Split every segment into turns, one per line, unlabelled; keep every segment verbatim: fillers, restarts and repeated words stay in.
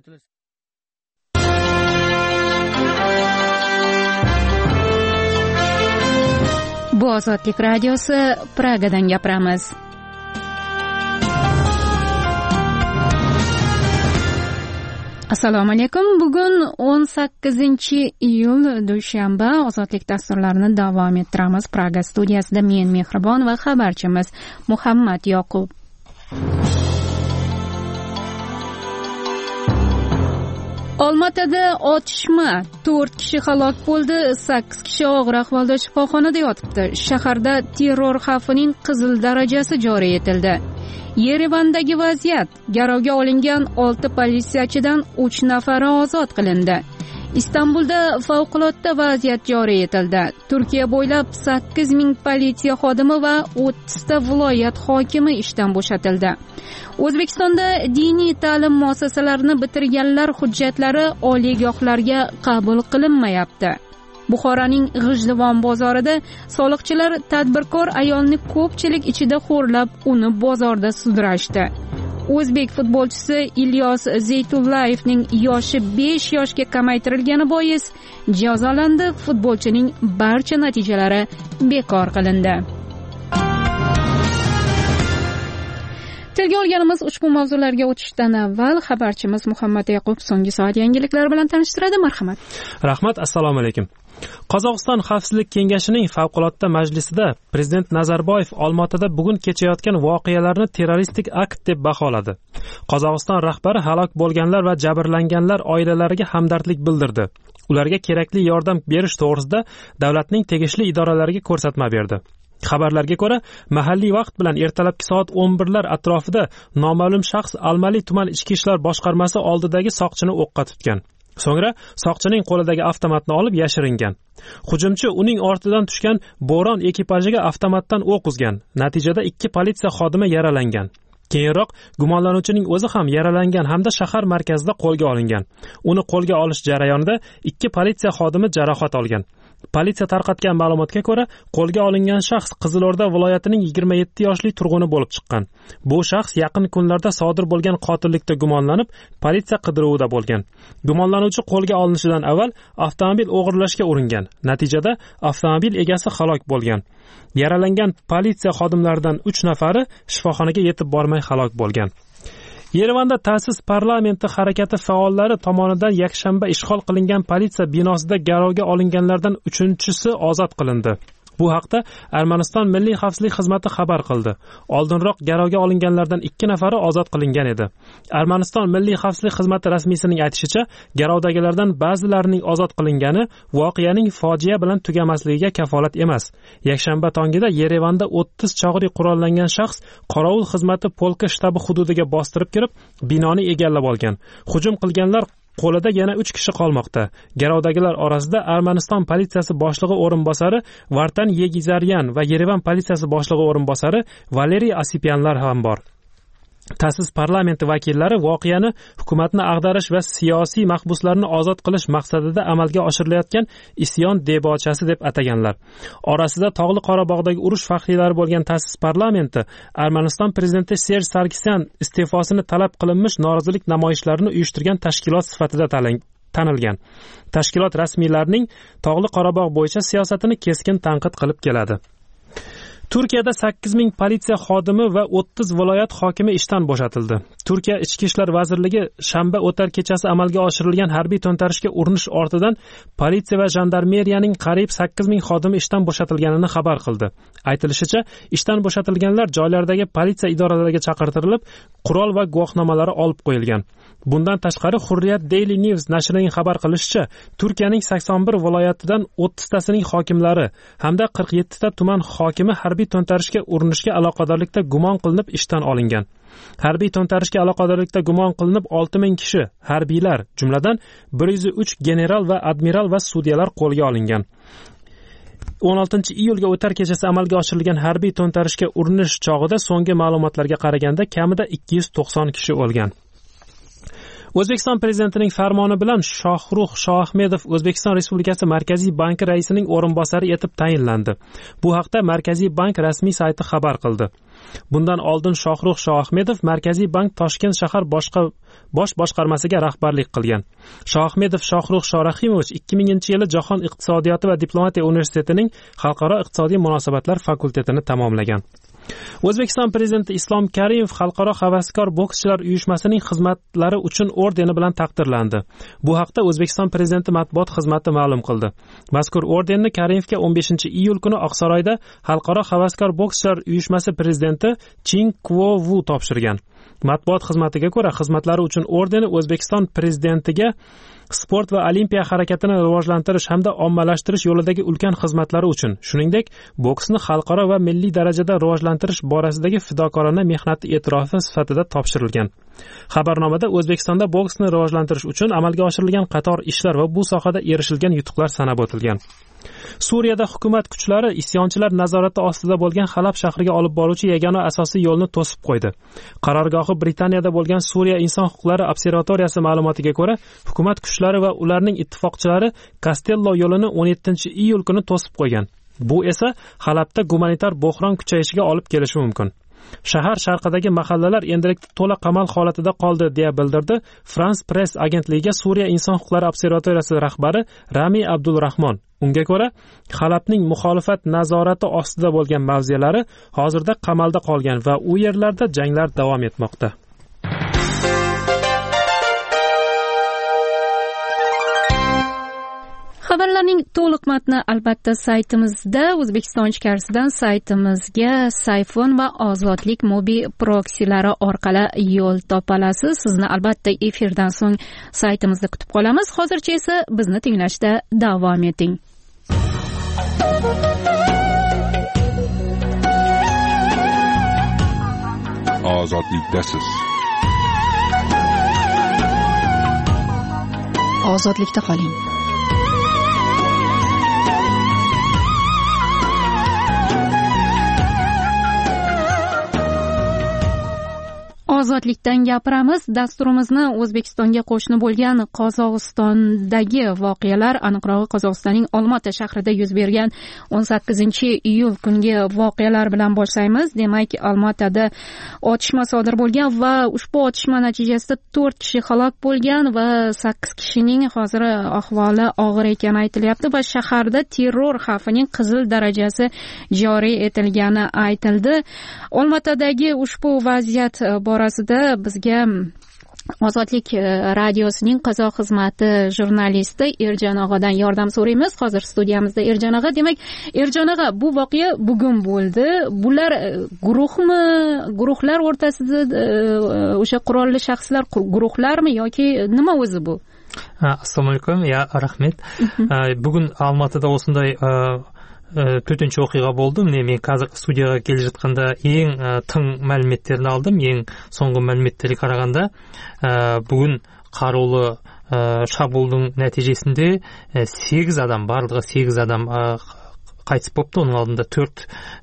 ajratish.
Bu Ozodlik radiosi, Pragadan gapiramiz. Assalomu alaykum. Bugun o'n sakkizinchi iyul dushanba. Ozodlik dasturlarini davom ettiramiz. Praga studiyasida men Mehribon va xabarchimiz Muhammad Yoqub. Olmaotada otishma, to'rt kishi halok bo'ldi, sakkiz kishi og'ir ahvolda shifoxonada yotibdi. Shaharda terror xavfining qizil darajasi joriy etildi. Yerevandagi vaziyat: garovga olingan olti politsiyachidan uch nafari ozod qilindi. Istanbulda favqulodda vaziyat joriy etildi. Turkiya bo'ylab sakkiz ming politsiya xodimi va o'ttizta viloyat hokimi ishdan bo'shatildi. O'zbekistonda diniy ta'lim muassasalarini bitirganlar hujjatlari oliygohlarga qabul qilinmayapti. Buxoroning G'ijduvon bozorida soliqchilar tadbirkor ayolni ko'pchilik ichida xo'rlab, uni bozorda sudrashdi. O'zbek futbolchisi Ilyos Zaytullayevning yoshi besh yoshga kamaytirilgani bois jazolandi. Futbolchining barcha natijalari bekor qilindi. Tilga olganimiz ushbu mavzularga o'tishdan avval xabarchimiz Muhammad Yoqub so'nggi soat yangiliklari bilan tanishtiradi. Marhamat.
Rahmat, assalomu alaykum. Qozog'iston Xavfsizlik kengashining favqulodda majlisida Prezident Nazarboyev Olmaotada bugun kechayotgan voqealarni terroristik akt deb baholadi. Qozog'iston rahbari halok bo'lganlar va jabrlanganlar oilalariga hamdardlik bildirdi. Ularga kerakli yordam berish to'g'risida davlatning tegishli idoralariga ko'rsatma berdi. Xabarlarga ko'ra, mahalliy vaqt bilan ertalabki soat o'n birlar atrofida noma'lum shaxs Almali tuman ichki ishlar boshqarmasi oldidagi soqchini o'qqa tutgan. So'ngra soqchining qo'lidagi avtomatni olib yashiringan. Hujumchi uning ortidan tushgan bo'ron ekipajiga avtomatdan o'q uzgan. Natijada ikki politsiya xodimi yaralangan. Keyinroq gumonlanuvchining o'zi ham yaralangan hamda shahar markazida qo'lga olingan. Uni qo'lga olish jarayonida ikki politsiya xodimi jarohat olgan. Politsiya tarqatgan ma'lumotga ko'ra, qo'lga olingan shaxs Qizilo'rda viloyatining yigirma yetti yoshli turg'uni bo'lib chiqqan. Bu shaxs yaqin kunlarda sodir bo'lgan qotillikda gumonlanib, politsiya qidiruvida bo'lgan. Gumonlanuvchi qo'lga olinishidan avval avtomobil o'g'irlashga uringan. Natijada avtomobil egasi halok bo'lgan. Yaralangan politsiya xodimlaridan uch nafari shifoxonaga yetib bormay halok bo'lgan. Yerevanda ta'sis parlamenti harakati faollari tomonidan yakshanba ishg'ol qilingan politsiya binosida garovga olinganlardan uchinchisi ozod qilindi. Bu haqda Armaniston Milliy xavfsizlik xizmati xabar qildi. Oldinroq garovga olinganlardan ikki nafari ozod qilingan edi. Armaniston Milliy xavfsizlik xizmati rasmiysining aytishicha, garovdagilardan ba'zilarining ozod qilingani voqeaning fojia bilan tugamasligiga kafolat emas. Yakshanba tongida Yerevanda o'ttiz chog'li qurollangan shaxs qorovul xizmati polka shtabi hududiga bostirib kirib, binoni egallab olgan. Hujum qilganlar qo'lida yana uch kishi qolmoqda. Garovdagilar orasida Armaniston politsiyasi boshlig'i o'rinbosari Vartan Yegizaryan va Yerevan politsiyasi boshlig'i o'rinbosari Valeriy Asipyanlar ham bor. Ta'sis parlamenti vakillari voqeani hukumatni ag'darish va siyosiy mahbuslarni ozod qilish maqsadida amalga oshirilayotgan isyon debochasi deb ataganlar. Orasida Tog'li Qorabog'dagi urush faxriylari bo'lgan ta'sis parlamenti Armaniston prezidenti Serj Sargsyan iste'fosini talab qilinmish norozilik namoyishlarini uyushtirgan tashkilot sifatida tanilgan. Tashkilot rasmiylarining Tog'li Qorabog' bo'yicha siyosatini keskin tanqid qilib keladi. Turkiyada sakkiz ming politsiya xodimi va o'ttiz viloyat hokimi ishdan bo'shatildi. Turkiya Ichki ishlar vazirligi shanba o'tar kechasi amalga oshirilgan harbiy to'ntarishga urinish ortidan politsiya va jandarmeriyaning qariyb sakkiz ming xodimi ishdan bo'shatilganini xabar qildi. Aytilishicha, ishdan bo'shatilganlar joylardagi politsiya idoralariga chaqirtirilib, qurol va guvohnomalari olib qo'yilgan. Bundan tashqari Hurriyat Daily News nashrining xabar qilishicha, Turkiyaning sakson bir viloyatidan o'ttiztasining hokimlari hamda qirq yettita tuman hokimi harbiy to'ntarishga urinishga aloqadorlikda gumon qilinib ishdan olingan. Harbiy to'ntarishga aloqadorlikda gumon qilinib olti ming kishi harbiylar, jumladan bir yuz uch general va admiral va sudyalar qo'lga olingan. o'n oltinchi iyulga o'tar kechasi amalga oshirilgan harbiy to'ntarishga urinish chog'ida so'nggi ma'lumotlarga qaraganda kamida ikki yuz to'qson kishi o'lgan. O'zbekiston prezidentining farmoni bilan Shohrux Shoahmedov O'zbekiston Respublikasi Markaziy banki raisining o'rinbosari etib tayinlandi. Bu haqda Markaziy bank rasmiy sayti xabar qildi. Bundan oldin Shohrux Shoahmedov Markaziy bank Toshkent shahar boshqa bosh boshqarmasiga rahbarlik qilgan. Shoahmedov Shohrux Shorahimovich ikki minginchi yili Jahon iqtisodiyoti va diplomatiya universitetining xalqaro iqtisodiy munosabatlar fakultetini tamomlagan. O'zbekiston prezidenti Islom Karimov Xalqaro havaskor bokschilar uyushmasining xizmatlari uchun ordeni bilan taqdirlandi. Bu haqda O'zbekiston prezidenti matbuot xizmati ma'lum qildi. Mazkur ordenni Karimovga o'n beshinchi iyul kuni Oqsaroyda Xalqaro havaskor bokschilar uyushmasi prezidenti Chin Kuo Vu topshirgan. Matbuot xizmatiga ko'ra, xizmatlari uchun ordeni O'zbekiston prezidentiga sport va olimpiya harakatini rivojlantirish hamda ommalashtirish yo'lidagi ulkan xizmatlari uchun, shuningdek, boksni xalqaro va milliy darajada rivojlantirish borasidagi fidokorona mehnati e'tirofi sifatida topshirilgan. Xabarnomada O'zbekistonda boksni rivojlantirish uchun amalga oshirilgan qator ishlar va bu sohada erishilgan yutuqlar sanab o'tilgan. Suriyada hukumat kuchlari isyonchilar nazorati ostida bo'lgan Halab shahriga olib boruvchi yagona asosiy yo'lni to'sib qo'ydi. Qarorgohi Britaniyada bo'lgan Suriya inson huquqlari observatoriyasi ma'lumotiga ko'ra, hukumat kuchlari va ularning ittifoqchilari Kastello yo'lini o'n yettinchi iyul kuni to'sib qo'ygan. Bu esa Halabda gumanitar bo'hron kuchayishiga olib kelishi mumkin. Shahar sharqidagi mahallalar endilikda to'la qamal holatida qoldi, deya bildirdi France Press agentligiga Suriya inson huquqlari observatoriyasi rahbari Rami Abdulrahmon. Unga ko'ra, Halabning muxolifat nazorati ostida bo'lgan mavzelari hozirda qamalda qolgan va u yerlarda janglar davom etmoqda.
Xabarlarning to'liq matni albatta saytimizda, O'zbekiston ichkarisidan saytimizga Sayfon va Ozodlik mobil proksilari orqali yo'l topolasiz. Sizni albatta efirdan so'ng saytimizda kutib qolamiz. Hozircha esa bizni tinglashda davom eting.
Ozodlikdasiz.
Ozodlikda qoling. Ozodlikdan gapiramiz. Dasturimizni O'zbekistonga qo'shni bo'lgan Qozog'istondagi voqealar, aniqrog'i Qozog'istonning Olmaota shahrida yuz bergan o'n sakkizinchi iyul kungi voqealar bilan boshlaymiz. Demak, Olmaotada otishma sodir bo'lgan va ushbu otishma natijasida to'rt kishi halok bo'lgan va sakkiz kishining hozir ahvoli og'ir ekani aytilyapti va shaharda terror xavfining qizil darajasi joriy etilgani aytildi. Olmaotadagi ushbu vaziyat borasida bizga Ozodlik radiosining qozoq xizmati jurnalisti Erjon og'adan yordam so'raymiz. Hozir studiyamizda Erjon og'a. Demak, Erjon og'a, bu voqea bugun bo'ldi. Bular guruhmi, guruhlar o'rtasida o'sha qurolli shaxslar guruhlarmi yoki nima o'zi bu?
Assalomu alaykum. Ya, rahmat. Bugun Olmaotada o'shanday to'rtinchi o'qiga bo'ldi. Men hozir studiyaga kelib жатқанда eng tың ma'lumotlarni oldim. Eng so'nggi ma'lumotlarga qaraganda, bugun qaruli шабуылдың нәтижесінде сегіз адам, барлығы сегіз адам қайтыс болыпты. Оның алдында төрт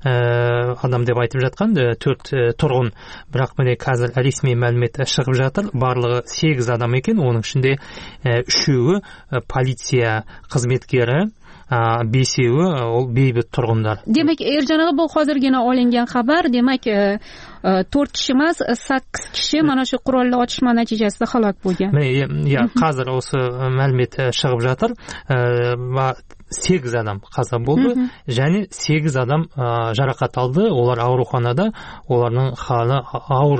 адам деп айтып жатқан, төрт тұрғын, бірақ міне қазір ресми мәлімет шығып жатыр. Барлығы сегіз адам екен. Оның ішінде үшеуі полиция қызметкері, бесеуі ол бейбіт тұрғындар.
Demak, Erjon og'a, bu hozirgina olingan xabar. Demak, to'rt kishi emas, sakkiz kishi mana shu qurolli otishma natijasida halok bo'lgan.
Ya, hozir o'sha ma'lumot chiqib жатыр va сегіз адам қаза болды, және сегіз адам жарақат алды. Олар ауруханада, олардың халі ауыр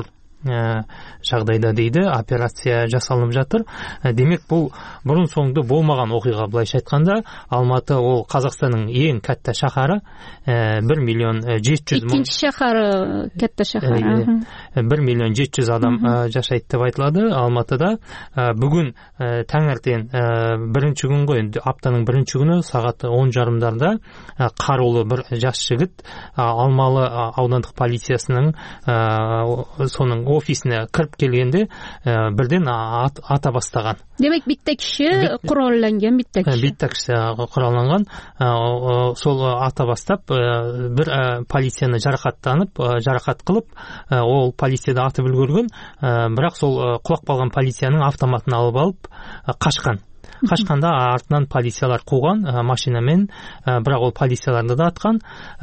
жағдайда дейді, операция жасалынып жатыр. Демек, бұл бұрын соңды болмаған оқиға. Былайша айтқанда, Алматы ол Қазақстанның ең кәтті шаһары, бір миллион жеті жүз мың.
Ikkinchi shahar katta shahar.
bir million жеті жүз адам жашайды деп айтылады Алматыда. Бүгін таңертең бірінші күн ғой, аптаның бірінші күні сағат он жарымдарда қарулы бір жас жігіт Алмалы аудандық полициясының соның ofisine kirib kelgende birden ata bastagан.
Demek bitta kishi qurollangan, bitta kishi.
Bitta kishi qurollangan. Sol ata bastap bir politsiyani jarohatlanib, jarohat qilib, ол politsiyada atып үлгерген, бірақ сол құлап қалған полицияның автоматын алып алып қашқан. Қашқанда артынан полициялар қуған машинамен, бірақ ол полицияларды да атқан.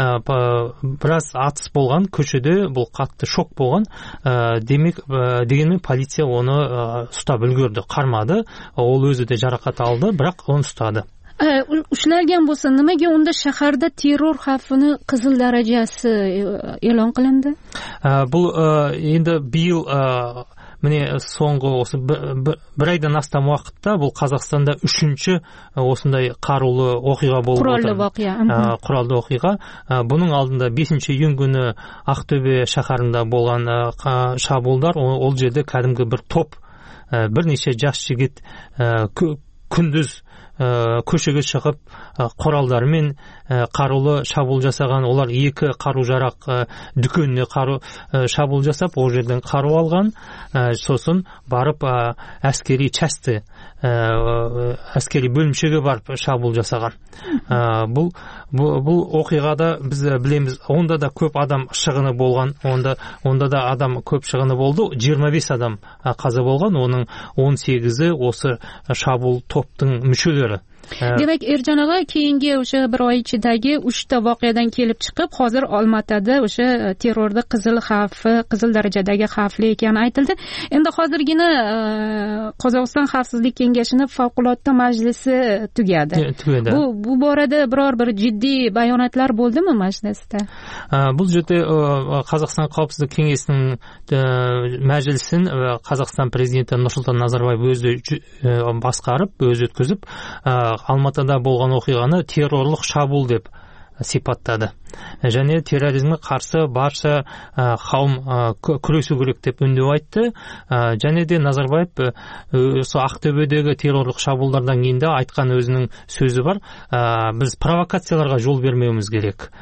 Біраз атыс болған, көшеде бұл қатты шок болған. Демек, дегенмен полиция оны ұстап үлгерді, қармады. Ол өзі де жарақат алды, бірақ оны ұстады.
Ushlangan bo'lsa, nimaga unda shaharda terror xavfini qizil darajasi e'lon qilindi?
Бұл енді биыл міне соңғы осы бір айдан астам уақытта бұл Қазақстанда үшінші осындай қарулы оқиға болып отыр.
Құралды оқиға.
Құралды оқиға. Бұның алдында бесінші июнь күні Ақтөбе шаһарында болған шабуылдар, ол жерде кәдімгі бір топ, бірнеше жас жігіт күндіз көшеге шығып құралдармен қарулы шабуыл жасаған. Олар екі қару-жарақ дүкеніне қару шабуыл жасап, ол жерден қару алған. Сосын барып әскери части, әскери бөлімшеге барып шабуыл жасаған. Бұл бұл оқиғада біз білеміз, онда да көп адам шығыны болған. Онда онда да адам көп шығыны болды. жиырма бес адам қаза болған. Оның он сегізі осы шабуыл топтың мүшелері.
Demek Erjan ağa keyingi o'sha bir oy ichidagi uchta voqeadan kelib chiqib, hozir Olmaotada o'sha terrorda qizil xavfi, qizil darajadagi xavfli ekani aytildi. Endi hozirgina Qozog'iston Xavfsizlik kengashining favqulodda majlisi tugadi. Bu bu borada biror bir jiddiy bayonotlar bo'ldimi majlisda?
Бұл жерде Қазақстан Қауіпсіздік кеңесінің мәжілісін Қазақстан президенті Нұрсұлтан Назарбаев өзі басқарып, өзі өткізіп, Алматыда болған оқиғаны террорлық шабуыл деп сипаттады. Және терроризмге қарсы барша қауым күресу керек деп үндеу айтты. Және де Назарбаев осы Ақтөбедегі террорлық шабуылдардан кейін де айтқан өзінің сөзі бар. Біз провокацияларға жол бермеуіміз керек.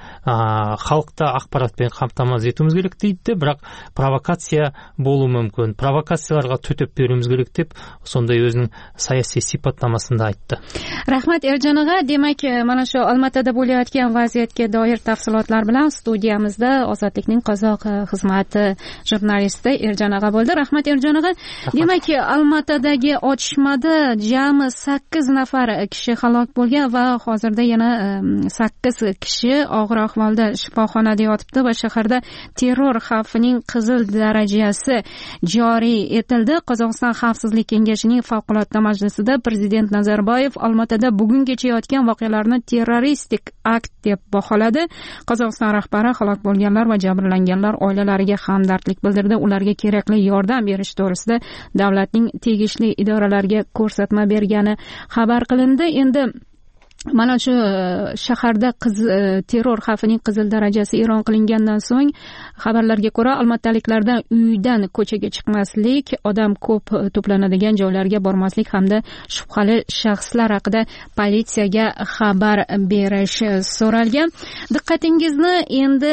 Халықты ақпаратпен қамтамасыз етуіміз керек дейді, бірақ провокация болуы мүмкін. Провокацияларға төтеп беруіміз керек деп сондай өзінің саяси сипаттамасында айтты.
Rahmat Erjan ağa, demak, mana shu Olmaotada bo'layotgan vaziyatga doir tafsilotlar bilan studiyamizda Ozodlikning qozoq xizmati jurnalisti Erjan ağa bo'ldi. Rahmat Erjan ağa. Demak, Olmaotadagi otishmada jami sakkiz nafar kishi halok bo'lgan va hozirda yana sakkiz kishi og'ir ahvolda shifoxonada yotibdi va shaharda terror xavfining qizil darajasi joriy etildi. Qozog'iston Xavfsizlik kengashining favqulodda majlisida Prezident Nazarboyev Olmaotada bugun kechayotgan voqealarni terroristik akt deb baholadi. Qozog'iston rahbari halok bo'lganlar va jabrlanganlar oilalariga hamdardlik bildirdi. Ularga kerakli yordam berish to'g'risida davlatning tegishli idoralariga ko'rsatma bergani xabar qilindi. Endi mana shu shaharda terror xavfining qizil darajasi e'lon qilingandan so'ng xabarlarga ko'ra olmaotaliklardan uydan ko'chaga chiqmaslik, odam ko'p to'planadigan joylarga bormaslik hamda shubhali shaxslar haqida politsiyaga xabar berish so'ralgan. Diqqatingizni endi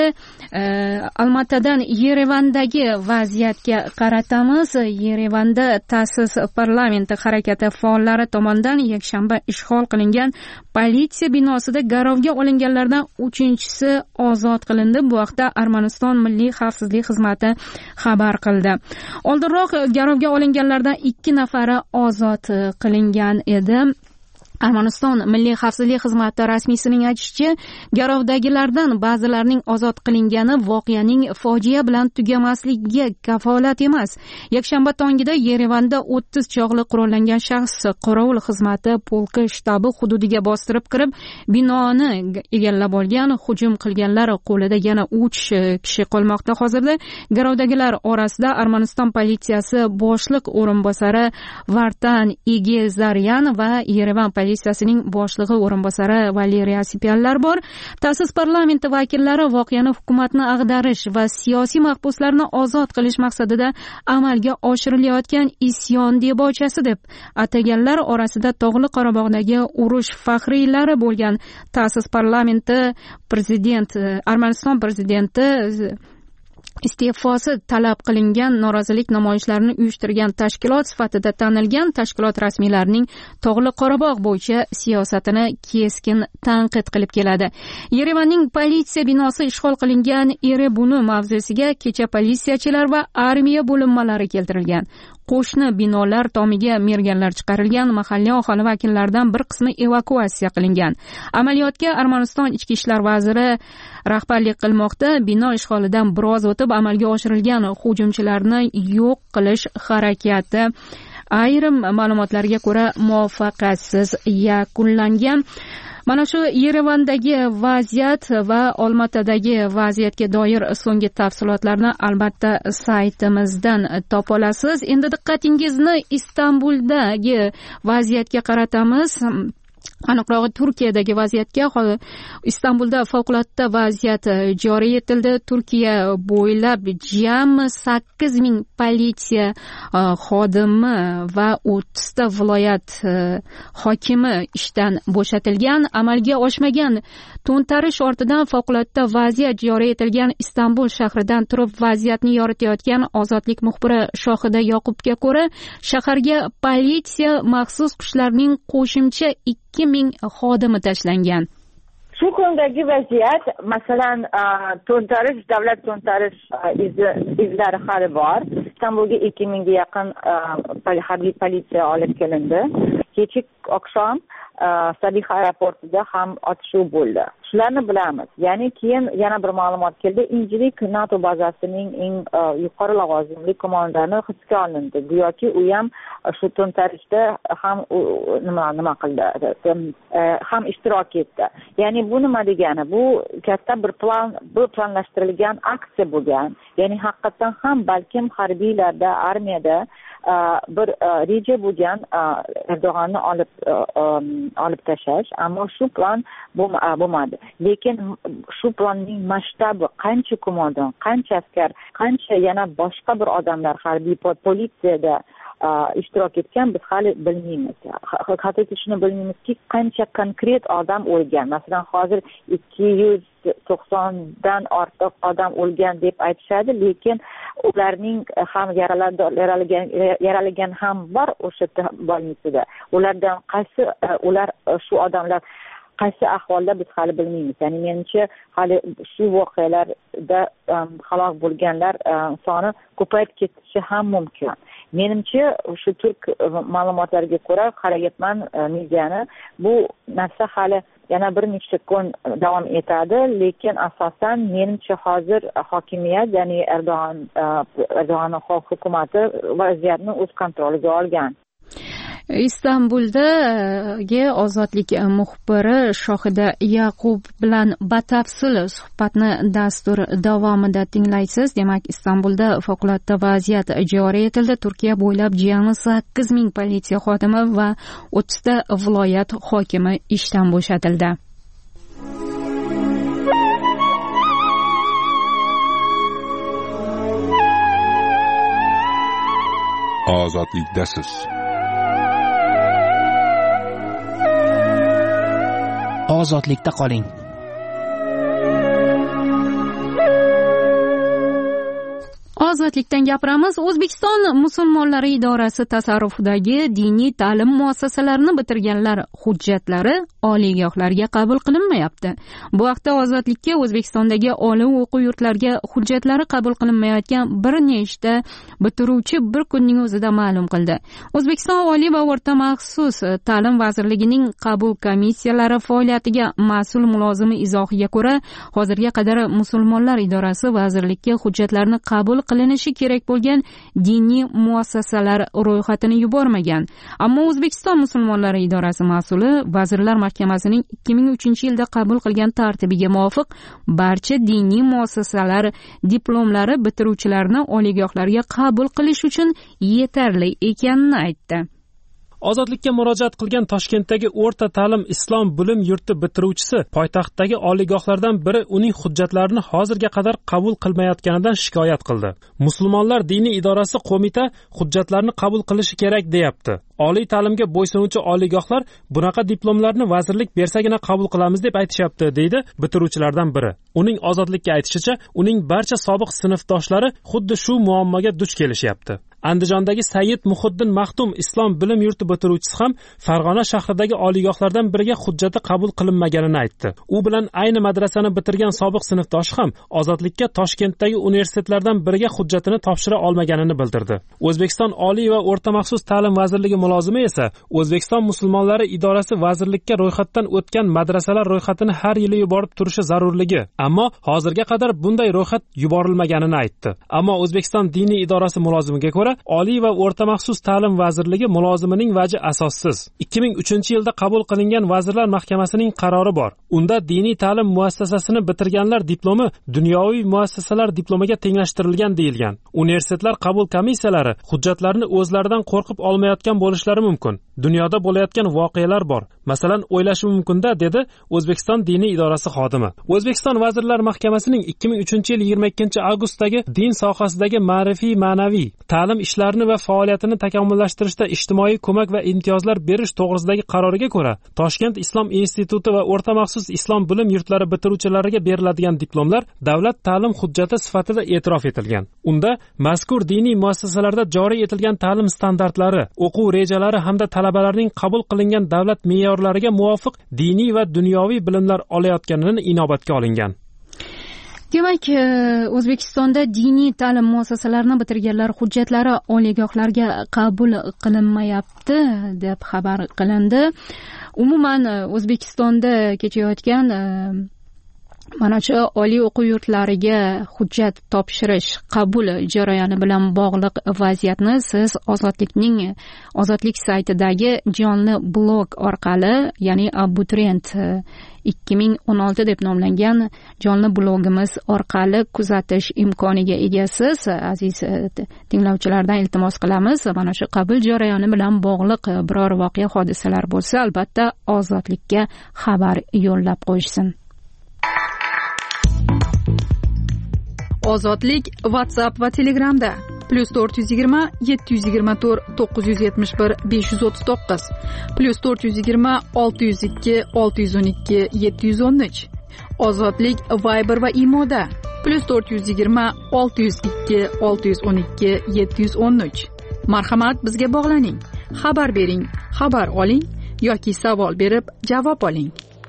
Olmaotadan Yerevandagi vaziyatga qaratamiz. Yerevanda ta'sis parlamenti harakati faollari tomonidan yakshanba ishg'ol qilingan politsiya binosida garovga olinganlardan uchinchisi ozod qilindi. Bu haqda Armaniston Milliy xavfsizlik xizmati xabar qildi. Oldinroq garovga olinganlardan ikki nafari ozod qilingan edi. Armaniston Milliy xavfsizlik xizmati rasmiysining aytishicha, garovdagilardan ba'zilarining ozod qilingani voqeaning fojia bilan tugamasligiga kafolat emas. Yakshanba tongida Yerevanda o'ttiz chog'li qurollangan shaxs qorovul xizmati polki shtabi hududiga bostirib kirib, binoni egallab olgan. Hujum qilganlar qo'lida yana uch kishi qolmoqda. Hozirda garovdagilar orasida Armaniston politsiyasi boshliq o'rinbosari Vartan Igezaryan va Yerevan politsiyasining boshlig'i o'rinbosari Valeriy Asipyanlar bor. Ta'sis parlamenti vakillari voqeani hukumatni ag'darish va siyosiy mahbuslarni ozod qilish maqsadida amalga oshirilayotgan isyon debochasi deb ataganlar orasida Tog'li Qorabog'dagi urush faxriylari bo'lgan. Ta'sis parlamenti prezident Armaniston prezidenti iste'fosi talab qilingan norozilik namoyishlarini uyushtirgan tashkilot sifatida tanilgan tashkilot rasmiylarining Tog'li Qorabog' bo'yicha siyosatini keskin tanqid qilib keladi. Yerevanning politsiya binosi ishg'ol qilingan Erebuni mavzusiga kecha politsiyachilar va armiya bo'linmalari keltirilgan. Qo'shni binolar tomiga merganlar chiqarilgan, mahalliy aholi vakillaridan bir qismi evakuatsiya qilingan. Amaliyotga Armaniston ichki ishlar vaziri rahbarlik qilmoqda. Bino ishg'olidan biroz o'tib amalga oshirilgan hujumchilarni yo'q qilish harakati ayrim ma'lumotlarga ko'ra muvaffaqiyatsiz yakunlangan. Mana shu Yerevandagi vaziyat va Olmatadagi vaziyatga doir so'nggi tafsilotlarni albatta saytimizdan topa olasiz. Endi diqqatingizni Istanbuldagi vaziyatga qaratamiz. Aniqrog'i Turkiyadagi vaziyatga. Istanbulda favqulodda vaziyat joriy etildi. Turkiya bo'ylab jami sakkiz ming politsiya xodimi va o'ttizta viloyat hokimi ishdan bo'shatilgan. Amalga oshmagan to'ntarish ortidan favqulodda vaziyat joriy etilgan Istanbul shahridan turib vaziyatni yoritayotgan Ozodlik muxbiri Shohida Yoqubga ko'ra, shaharga politsiya maxsus kuchlarning qo'shimcha ikki ming xodimi tashlangan.
Shu kundagi vaziyat, masalan, to'ntarish, davlat to'ntarish izlari hali bor. Istanbulga ikki mingga yaqin harbiy politsiya olib kelindi. Kechik oqshom Sadiq aeroportida ham otishuv bo'ldi. Shularni bilamiz. Ya'ni keyin yana bir ma'lumot keldi. Injilik NATO bazasining eng yuqori lavozimli qo'mondoni hibsga olindi. Go'yoki u ham shu to'ntarishda ham nima nima qildi, ham ishtirok etdi. Ya'ni bu nima degani? Bu katta bir plan, bu planlashtirilgan aksiya bo'lgan. Ya'ni haqiqatan ham balkim harbiylarda, armiyada bir reja bo'lgan Erdo'g'onni olib olib tashlash, ammo shu plan bo'lmadi. Lekin shu planning masshtabi, qancha qo'mondon, qancha askar, qancha yana boshqa bir odamlar harbiy politsiyada ishtirok etgan biz hali bilmaymiz. Hattoki shuni bilmaymizki, qancha konkret odam o'lgan. Masalan, hozir ikki yuz to'qsondan ortiq odam o'lgan deb aytishadi, lekin ularning ham yaralagan yaralagan ham bor o'sha bo'lmasida. Ulardan qaysi ular shu odamlar qaysi ahvolda biz hali bilmaymiz. Ya'ni menimcha hali shu voqealarda halok bo'lganlar soni ko'payib ketishi ham mumkin. Menimcha shu turk ma'lumotlariga ko'ra qarayapman mediani, bu narsa hali yana bir necha kun davom etadi, lekin asosan menimcha hozir hokimiyat, ya'ni Erdo'g'an Erdo'g'anning hukumati vaziyatni o'z kontroliga olgan.
Istanbuldagi Ozodlik muxbiri Shohida Yaqub bilan batafsil suhbatni dastur davomida tinglaysiz. Demak, Istanbulda favqulodda vaziyat joriy etildi. Turkiya bo'ylab jami sakkiz ming politsiya xodimi va o'ttizta viloyat hokimi ishdan bo'shatildi.
Ozodlikdasiz.
Ozodlikda qoling.
Ozodlikdan gapiramiz. O'zbekiston musulmonlari idorasi tasarrufidagi diniy ta'lim muassasalarini bitirganlar hujjatlari oliygohlarga qabul qilinmayapti. Bu haqda Ozodlikka O'zbekistondagi oliy o'quv yurtlariga hujjatlari qabul qilinmayotgan bir nechta bitiruvchi bir kunning o'zida ma'lum qildi. O'zbekiston Oliy va o'rta maxsus ta'lim vazirligining qabul komissiyalari faoliyatiga mas'ul mulozimi izohiga ko'ra, hozirga qadar musulmonlar idorasi vazirlikka hujjatlarni qabul qilinishi kerak bo'lgan diniy muassasalar ro'yxatini yubormagan. Ammo O'zbekiston musulmonlari idorasi mas'uli Vazirlar Mahkamasining ikki ming uchinchi yilda qabul qilgan tartibiga muvofiq barcha diniy muassasalar diplomlari bitiruvchilarni oliygohlarga qabul qilish uchun yetarli ekanini aytdi.
Ozodlikka murojaat qilgan Toshkentdagi o'rta ta'lim islom bilim yurti bitiruvchisi poytaxtdagi oliygohlardan biri uning hujjatlarini hozirga qadar qabul qilmayotganidan shikoyat qildi. Musulmonlar diniy idorasi qo'mita hujjatlarni qabul qilishi kerak deyapti. Oliy ta'limga bo'ysunuvchi oliygohlar bunaqa diplomlarni vazirlik bersagina qabul qilamiz deb aytishyapti, deydi bitiruvchilardan biri. Uning Ozodlikka aytishicha, uning barcha sobiq sinfdoshlari xuddi shu muammoga duch kelishyapti. Andijondagi Sayyid Muhiddin Maxtum islom bilim yurti bitiruvchisi ham Farg'ona shahridagi oliygohlardan biriga hujjati qabul qilinmaganini aytdi. U bilan ayni madrasani bitirgan sobiq sinfdoshi ham Ozodlikka Toshkentdagi universitetlardan biriga hujjatini topshira olmaganini bildirdi. O'zbekiston Oliy va o'rta maxsus ta'lim vazirligi mulozimi esa O'zbekiston musulmonlari idorasi vazirlikka ro'yxatdan o'tgan madrasalar ro'yxatini har yili yuborib turishi zarurligi, ammo hozirga qadar bunday ro'yxat yuborilmaganini aytdi. Ammo O'zbekiston diniy idorasi mulozimiga ko'ra Oliy va o'rta maxsus ta'lim vazirligi mulozimining vaji asossiz. ikki ming uchinchi yilda qabul qilingan Vazirlar Mahkamasining qarori bor. Unda diniy ta'lim muassasasini bitirganlar diplomi dunyoviy muassasalar diplomiga tenglashtirilgan deyilgan. Universitetlar qabul komissiyalari hujjatlarni o'zlaridan qo'rqib olmayotgan bo'lishlari mumkin. Dunyoda bo'layotgan voqealar bor. Masalan, o'ylashi mumkin-da, dedi O'zbekiston diniy idorasi xodimi. O'zbekiston Vazirlar Mahkamasining ikki ming uchinchi yil yigirma ikkinchi avgustdagi din sohasidagi ma'rifiy ma'naviy ta'lim ishlarini va faoliyatini takomillashtirishda ijtimoiy ko'mak va imtiyozlar berish to'g'risidagi qaroriga ko'ra, Toshkent Islom instituti va o'rta maxsus islom bilim yurtlari bitiruvchilariga beriladigan diplomlar davlat ta'lim hujjati sifatida e'tirof etilgan. Unda mazkur diniy muassasalarda joriy etilgan ta'lim standartlari, o'quv rejalari hamda talabalarning qabul qilingan davlat me'yorlariga muvofiq diniy va dunyoviy bilimlar olayotganini inobatga olingan.
Demak, O'zbekistonda diniy ta'lim muassasalarini bitirganlar hujjatlari oliygohlarga qabul qilinmayapti deb xabar qilindi. Umuman O'zbekistonda kechayotgan mana shu oliy o'quv yurtlariga hujjat topshirish qabul jarayoni bilan bog'liq vaziyatni siz Ozodlikning Ozodlik saytidagi jonli blog orqali, ya'ni Abituriyent ikki ming o'n olti deb nomlangan jonli blogimiz orqali kuzatish imkoniga egasiz. Aziz tinglovchilardan iltimos qilamiz, mana shu qabul jarayoni bilan bog'liq biror voqea hodisalar bo'lsa, albatta Ozodlikka xabar yo'llab qo'yishsin. Ozodlik WhatsApp va Telegramda plus to'rt yuz yigirma yetti yuz yigirma to'rt to'qqiz yuz yetmish bir besh yuz o'ttiz to'qqiz plus to'rt yuz yigirma olti yuz ikki olti yuz o'n ikki yetti yuz o'n uch. Ozodlik Viber va Imoda plus to'rt yuz yigirma olti yuz ikki olti yuz o'n ikki yetti yuz o'n uch. Marhamat, bizga bog'laning, xabar bering, xabar oling yoki savol berib javob oling.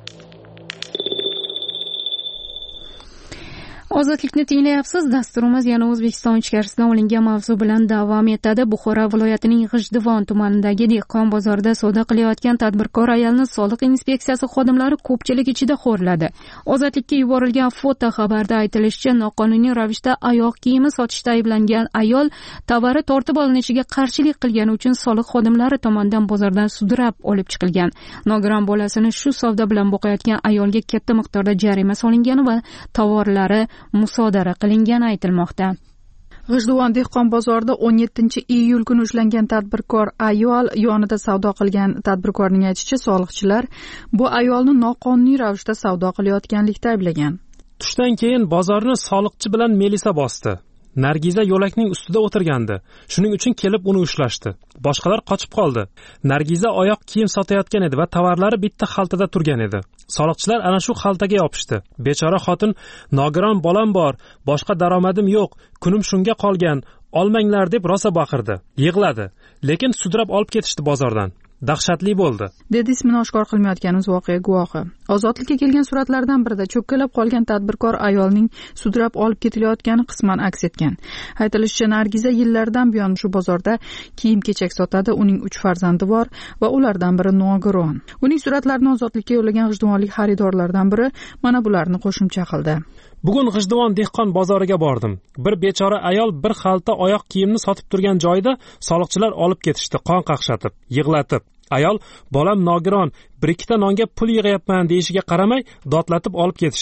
Ozodlikni tinglayapsiz. Dasturimiz yana O'zbekiston ichkarisidan olingan mavzu bilan davom etadi. Buxoro viloyatining G'ijduvon tumanidagi dehqon bozorida savdo qilayotgan tadbirkor ayolni soliq inspeksiyasi xodimlari ko'pchilik ichida xo'rladi. Ozodlikka yuborilgan foto xabarda aytilishicha, noqonuniy ravishda oyoq kiyimi sotishda ayblangan ayol tovari tortib olinishiga qarshilik qilgani uchun soliq xodimlari tomonidan bozordan sudrab olib chiqilgan. Nogiron bolasini shu savdo bilan boqayotgan ayolga katta miqdorda jarima solingani va tovarlari musodara qilingani aytilmoqda. G'ijduvon dehqon bozorida o'n yettinchi iyul kuni ushlangan tadbirkor ayol yonida savdo qilgan. Tadbirkorning aytishicha, soliqchilar bu ayolni noqonuniy ravishda savdo qilayotganlikda ayblagan.
Tushdan keyin bozorni soliqchi bilan Melisa bosdi. Nargiza yo'lakning ustida o'tirgandi. Shuning uchun kelib uni ushlashdi. Boshqalar qochib qoldi. Nargiza oyoq kiyim sotayotgan edi va tovarlari bitta xaltada turgan edi. Soliqchilar ana shu xaltaga yopishdi. Bechora xotin, nogiron bolam bor, boshqa daromadim yo'q, kunim shunga qolgan, olmanglar deb rosa baqirdi. Yig'ladi, lekin sudrab olib ketishdi bozordan. Dahshatli bo'ldi,
dedi ismini oshkor qilmayotganimiz voqea guvohi. Ozodlikka kelgan suratlardan birida cho'kkalab qolgan tadbirkor ayolning sudrab olib ketilayotgani qisman aks etgan. Aytilishicha, Nargiza yillardan buyon shu bozorda kiyim-kechak sotadi. Uning uch farzandi bor va ulardan biri nogiron. Uning suratlarini Ozodlikka yo'llagan g'ijduvonlik xaridorlardan biri mana bularni qo'shimcha qildi.
Bugun G'ijduvon dehqon bozoriga bordim. Bir bechora ayol bir xalta oyoq kiyimni sotib turgan joyda soliqchilar olib ketishdi, qon qaqshatib, yig'latib. Ayol, bolam nogiron, bir ikkita nonga pul yig'yapman deyishiga qaramay, dodlatib olib ketishdi.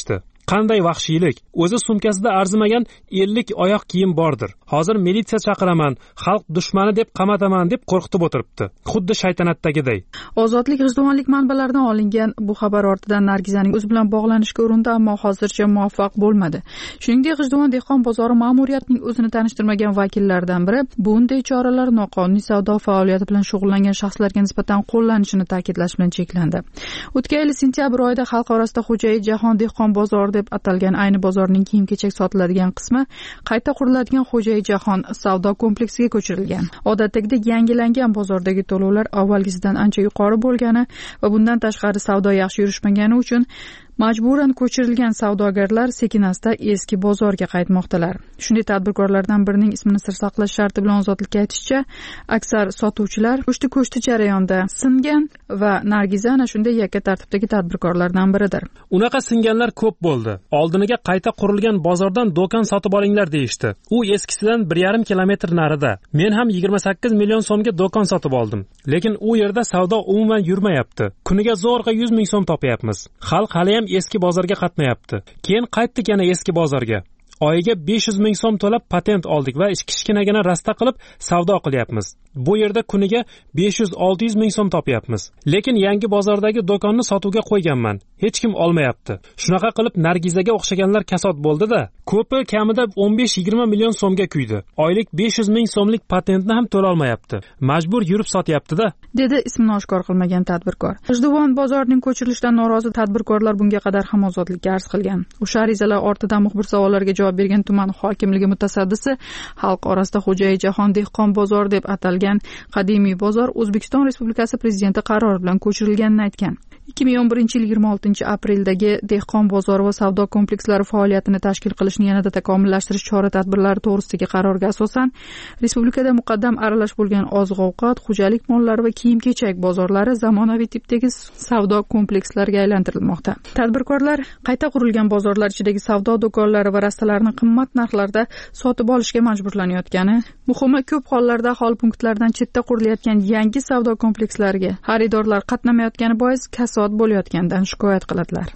Qanday vahshiylik! O'zi sumkasida arzimagan ellik oyoq kiyim bordir. Hozir militsiya chaqiraman, xalq dushmani deb qamataman deb qo'rqitib o'tiribdi. Xuddi shaytanatdagiday.
Ozodlik g'ijduvonlik manbalaridan olingan bu xabar ortidan Nargizaning o'zi bilan bog'lanishga urindi, ammo hozircha muvaffaq bo'lmadi. Shuningdek, G'ijduvon dehqon bozori ma'muriyatining o'zini tanishtirmagan vakillaridan biri bunday choralar noqonuniy savdo faoliyati bilan shug'ullangan shaxslarga nisbatan qo'llanishini ta'kidlash bilan cheklandi. O'tgan yil sentyabr oyida xalq orasida Xo'jayi Jahon dehqon bozori deb atalgan ayni bozorning kiyim-kechak sotiladigan qismi qayta quriladigan Xo'jayi Jahon savdo kompleksiga ko'chirilgan. Odatdagidek yangilangan bozordagi to'lovlar avvalgisidan ancha yuqori bo'lgani va bundan tashqari savdo yaxshi yurishmagani uchun majburan ko'chirilgan savdogarlar sekin-asta eski bozorga qaytmoqdalar. Shunday tadbirkorlardan birining ismini sir saqlash sharti bilan ozodlikka aytishicha, aksar sotuvchilar ko'shti ko'shti jarayonda singan va Nargiza ana shunday yakka tartibdagi tadbirkorlardan biridir.
Unaqa singanlar ko'p bo'ldi. Oldiniga qayta qurilgan bozordan do'kon sotib olinglar deyishdi. U eskisidan bir yarim kilometr narida. Men ham yigirma sakkiz million so'mga do'kon sotib oldim. Lekin u yerda savdo umuman yurmayapti. Kuniga zo'rg'a yuz ming so'm topyapmiz. Xalq hali ham eski bozorga qatnayapti. Keyin qaytdik yana eski bozorga. Oyiga besh yuz ming so'm to'lab patent oldik va kichkinagina rasta qilib savdo qilyapmiz. Bu yerda kuniga besh yuz olti yuz ming so'm topyapmiz. Lekin yangi bozordagi do'konni sotuvga qo'yganman. Hech kim olmayapti. Shunaqa qilib Nargizaga o'xshaganlar kasod bo'ldi-da, ko'pi kamida o'n besh yigirma million so'mga kuydi. Oylik besh yuz ming so'mlik patentni ham to'la olmayapti. Majbur yurib sotyapti-da,
dedi ismini oshkor qilmagan tadbirkor. G'ijduvon bozorining ko'chirilishidan norozi tadbirkorlar bunga qadar ham ozodlikka arz qilgan. O'sha arizalar ortidan muxbir savollariga javob bergan tuman hokimligi mutasaddisi xalq orasida Xo'jayi Jahon dehqon bozori deb atalgan qadimiy bozor O'zbekiston Respublikasi prezidenti qarori bilan ko'chirilganini aytgan. ikki ming o'n birinchi yil yigirma oltinchi apreldagi dehqon bozori va savdo komplekslari faoliyatini tashkil qilishni yanada takomillashtirish chora-tadbirlari to'g'risidagi qarorga asosan respublikada muqaddam aralash bo'lgan oziq-ovqat, xo'jalik mollari va kiyim-kechak bozorlari zamonaviy tipdagi savdo komplekslariga aylantirilmoqda. Tadbirkorlar qayta qurilgan bozorlar ichidagi savdo do'konlari va rastalarni qimmat narxlarda sotib olishga majburlanayotgani, muhimi ko'p hollarda aholi punktlaridan chetda qurilayotgan yangi savdo komplekslariga xaridorlar qatnamayotgani bois kasod bo'layotganidan shikoyat qiladilar.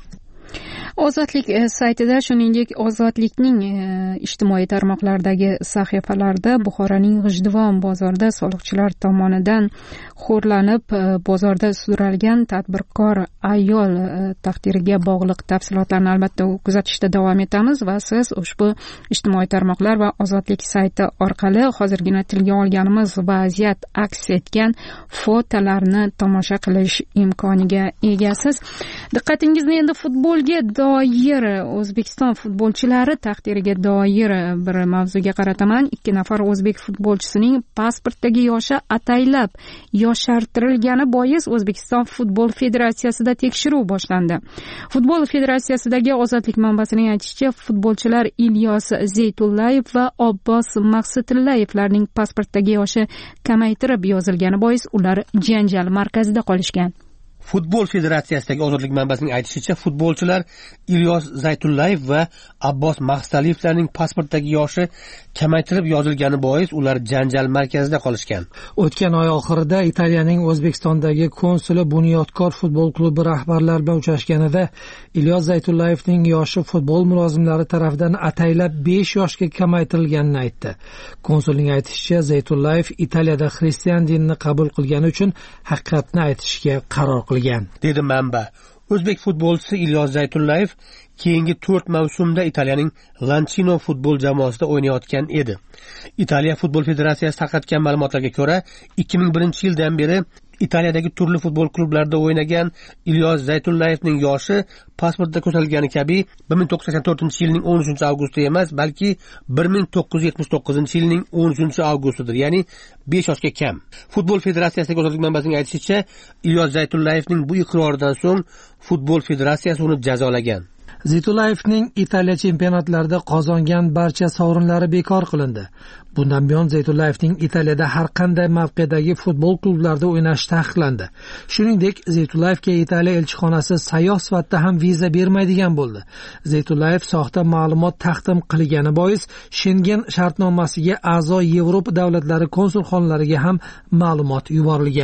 Ozodlik saytida, shuningdek, Ozodlikning ijtimoiy tarmoqlardagi sahifalarida Buxoroning G'ijduvon bozorida soliqchilar tomonidan xo'rlanib bozorda sudralgan tadbirkor ayol taqdiriga bog'liq tafsilotlarni albatta kuzatishda davom etamiz va siz ushbu ijtimoiy tarmoqlar va Ozodlik sayti orqali hozirgina tilga olganimiz vaziyat aks etgan fotolarni tomosha qilish imkoniga egasiz. Diqqatingizni endi futbolga doir, O'zbekiston futbolchilari taqdiriga doir bir mavzuga qarataman. Ikki nafar o'zbek futbolchisining pasportdagi yoshi ataylab yoshartirilgani bois O'zbekiston futbol federatsiyasida tekshiruv boshlandi. Futbol federatsiyasidagi Ozodlik manbasining aytishicha, futbolchilar Ilyos Zaytullayev va Abbos Maqsudillayevlarning pasportdagi yoshi kamaytirib yozilgani bois ular janjal markazida qolishgan.
Futbol federatsiyasidagi Ozodlik manbasining aytishicha, futbolchilar Ilyos Zaytullayev va Abbos Maqsudillayevlarning pasportdagi yoshi kamaytirib yozilgani bois ular janjal markazida qolishgan.
O'tgan oy oxirida Italiyaning O'zbekistondagi konsuli Bunyodkor futbol klubi rahbarlari bilan uchrashganida Ilyos Zaytullayevning yoshi futbol mulozimlari tomonidan ataylab besh yoshga kamaytirilganini aytdi. Konsulning aytishicha, Zaytullayev Italiyada xristian dinini qabul qilgani uchun haqiqatni aytishga qaror qilgan,
dedi manba. O'zbek futbolchisi Ilyos Zaytullayev keyingi to'rt mavsumda Italiyaning Lancino futbol jamoasida o'ynayotgan edi. Italiya futbol federatsiyasi tarqatgan ma'lumotlarga ko'ra, ikki ming birinchi yildan beri Italiyadagi turli futbol klublarida o'ynagan Ilyos Zaytullayevning yoshi pasportda ko'rsatilgani kabi bir ming to'qqiz yuz sakson to'rtinchi yilning o'n uchinchi avgusti emas, balki bir ming to'qqiz yuz yetmish to'qqizinchi yilning o'n uchinchi avgustidir, ya'ni besh yoshga kam. Futbol federatsiyasining Ozodlik manbasining aytishicha, Ilyos Zaytullayevning bu iqroridan so'ng futbol federatsiyasi uni jazolagan.
Zaytullayevning Italiya chempionatlarida qozongan barcha sovrinlari bekor qilindi. Bundan buyon Zaytullayevning Italiyada har qanday mavqedagi futbol klublarida o'ynashi taqiqlandi. Shuningdek, Zaytullayevga Italiya elchixonasi sayyoh sifatida ham viza bermaydigan bo'ldi. Zaytullayev soxta ma'lumot taqdim qilgani bois Schengen shartnomasiga a'zo Yevropa davlatlari konsulxonalariga ham ma'lumot yuborilgan.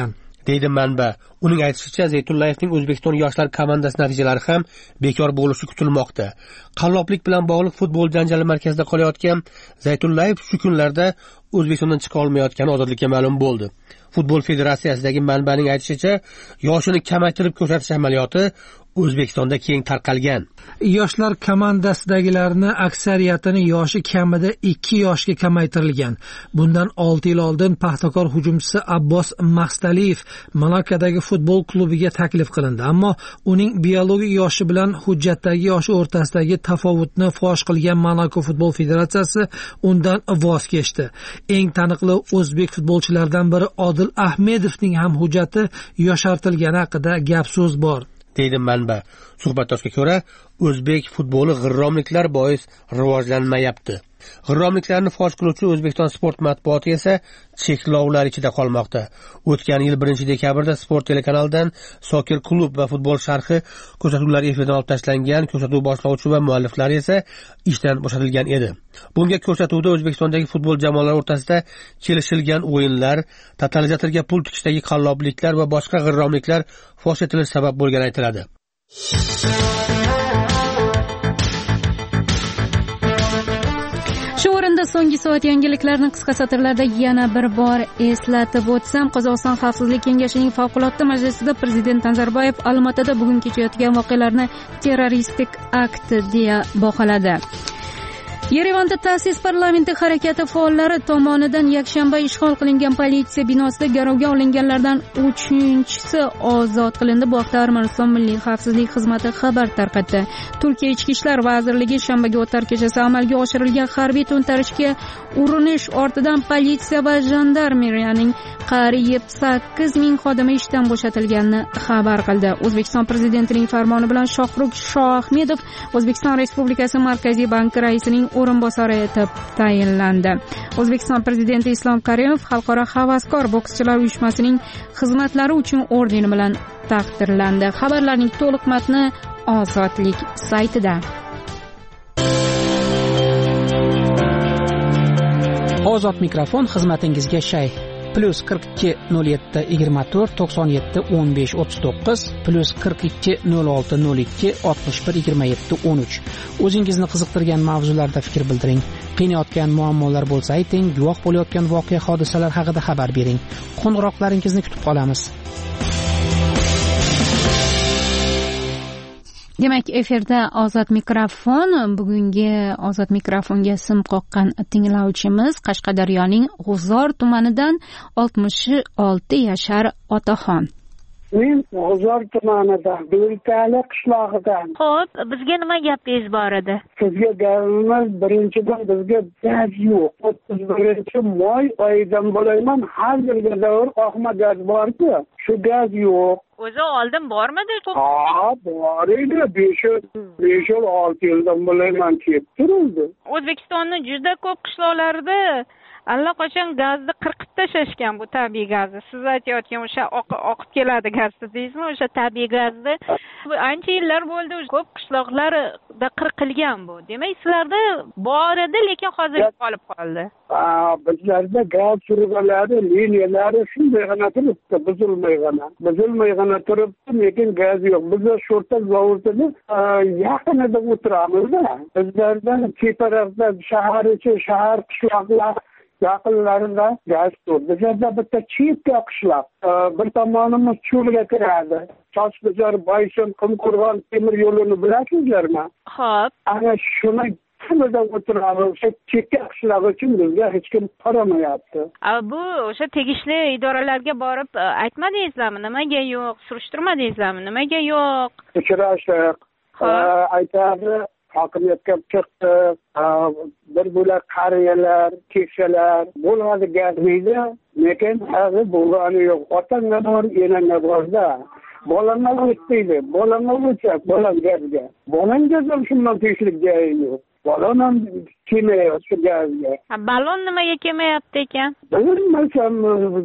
deydi manba. Uning aytishicha, Zaytullayevning O'zbekiston yoshlar komandasi natijalari ham bekor bo'lishi kutilmoqda. Qalloblik bilan bog'liq futbol janjali markazida qolayotgan Zaytullayev shu kunlarda O'zbekistondan chiqa olmayotgani ozodlikka ma'lum bo'ldi. Futbol federatsiyasidagi manbaning aytishicha, yoshini kamaytirib ko'rsatish amaliyoti O'zbekistonda keng tarqalgan.
Yoshlar komandasidagilarni aksariyatini yoshi kamida ikki yoshga kamaytirilgan. Bundan olti yil oldin Paxtakor hujumchisi Abbos Maqstaliyev Monakadagi futbol klubiga taklif qilindi, ammo uning biologik yoshi bilan hujjatdagi yoshi o'rtasidagi tafovutni fosh qilgan Monako futbol federatsiyasi undan voz kechdi. Eng taniqli o'zbek futbolchilaridan biri Odil Ahmedovning ham hujjati yoshartirilgani haqida gap so'z bor,
deydi manba. Suhbatdoshga ko'ra, o'zbek futboli g'irromliklar bois rivojlanmayapti. G'irromliklarni fosh qiluvchi O'zbekiston sport matbuoti esa cheklovlar ichida qolmoqda. O'tgan yil birinchi dekabrda Sport telekanalidan Soccer klub va futbol sharhi ko'rsatuvlari efirdan olib tashlangan, ko'rsatuv boshlovchi va mualliflari esa ishdan bo'shatilgan edi. Bunga ko'rsatuvda O'zbekistondagi futbol jamoalari o'rtasida kelishilgan o'yinlar, totalizatorga pul tikishdagi qallobliklar va boshqa g'irromliklar fosh etilishi sabab bo'lgani aytiladi.
Shu o'rinda so'nggi soat yangiliklarni qisqa satrlarda yana bir bor eslatib o'tsam, Qozog'iston Xavfsizlik kengashining favqulodda majlisida Prezident Nazarboyev Olmaotada bugun kechayotgan voqealarni terroristik akt deya baholadi. Yerevanda ta'sis parlamenti harakati faollari tomonidan yakshanba ishg'ol qilingan politsiya binosida garovga olinganlardan uchinchisi ozod qilindi. Bu haqda Armaniston Milliy xavfsizlik xizmati xabar tarqatdi. Turkiya Ichki ishlar vazirligi shanbaga o'tar kechasi amalga oshirilgan harbiy to'ntarishga urinish ortidan politsiya va jandarmeriyaning qariyb sakkiz ming xodimi ishdan bo'shatilganini xabar qildi. O'zbekiston prezidentining farmoni bilan Shohrux Shoahmedov O'zbekiston Respublikasi Markaziy banki raisining o'rinbosari etib tayinlandi. O'zbekiston prezidenti Islom Karimov Xalqaro havaskor bokschilar uyushmasining xizmatlari uchun ordeni bilan taqdirlandi. Xabarlarning to'liq matni Ozodlik saytida.
Ozod mikrofon xizmatingizga shay. Plus qirq ikki nol yetti yigirma to'rt to'qson yetti o'n besh o'ttiz to'qqiz plus qirq ikki nol olti nol ikki oltmish bir yigirma yetti o'n uch. O'zingizni qiziqtirgan mavzularda fikr bildiring. Qiynayotgan muammolar bo'lsa ayting, guvoh bo'layotgan voqea hodisalar haqida xabar bering. Qo'ng'iroqlaringizni kutib qolamiz.
Demak, efirda Ozod mikrofon. Bugungi Ozod mikrofonga sim qoqqan tinglovchimiz Qashqadaryoning G'uzor tumanidan oltmish olti yashar otaxon.
Men G'uzor tumanidan, Beltali qishlog'idan.
Xo'p, bizga nima gapingiz bor edi?
Sizga gapimiz birinchidan bizga gaz yo'q. o'ttiz birinchi may oyidan bo'layman, har bir davr oqma gaz bor-ku, shu gaz yo'q.
O'zi oldin bormidi?
Ha, bor edi. besh yil olti yildan bo'layman kelib turibdi.
O'zbekistonning juda ko'p qishloqlarida allaqachon gazni qirqib tashlashgan, bu tabiiy gazni. Siz aytayotgan o'sha oqib keladi gaz deysizmi? O'sha tabiiy gazni ancha yillar bo'ldi, ko'p qishloqlarda qirqilgan bu. Demak, sizlarda bor edi, lekin hozir qolib qoldi.
Ha, bizlarda gaz surg'alari, liniyalari shundaygina turibdi, buzilmaygina. Buzilmaygina turibdi, lekin gaz yo'q. Biz sho'rta zavodida yaqinida o'tiramiz-da. Bizlarda cheparaqda shahar ichi, shahar qishloqlar yaqinlarida gaz yo'q. Bizlarda bitta chekka qishloq, bir tomonimiz cho'lga kiradi. Toshbazor, Boysun, Qumqo'rg'on temir yo'lini bilasizlarmi?
Xo'p.
Ana shuni kimida o'tiramiz, o'sha chekka qishloq uchun bizga hech kim qaramayapti.
Bu o'sha tegishli idoralarga borib aytmadingizlarmi? Nimaga yo'q? Surishtirmadingizlarmi? Nimaga yo'q?
Uchrashdik. Aytadi, hokimiyatga chiqdi, bir bo'lak qariyalar, keksalar bo'ladi gaz deydi, lekin hozir bo'lgani yo'q. Otanga bor, enangga borda. Bolamga o'tdi, bolamga o'tsak, bolam gazga. Bolamga ham shundan teshlik joyi yo'q. Balon ham kelmayapti gazga.
Ha, balon nimaga kelmayapti ekan?
Bilmasam,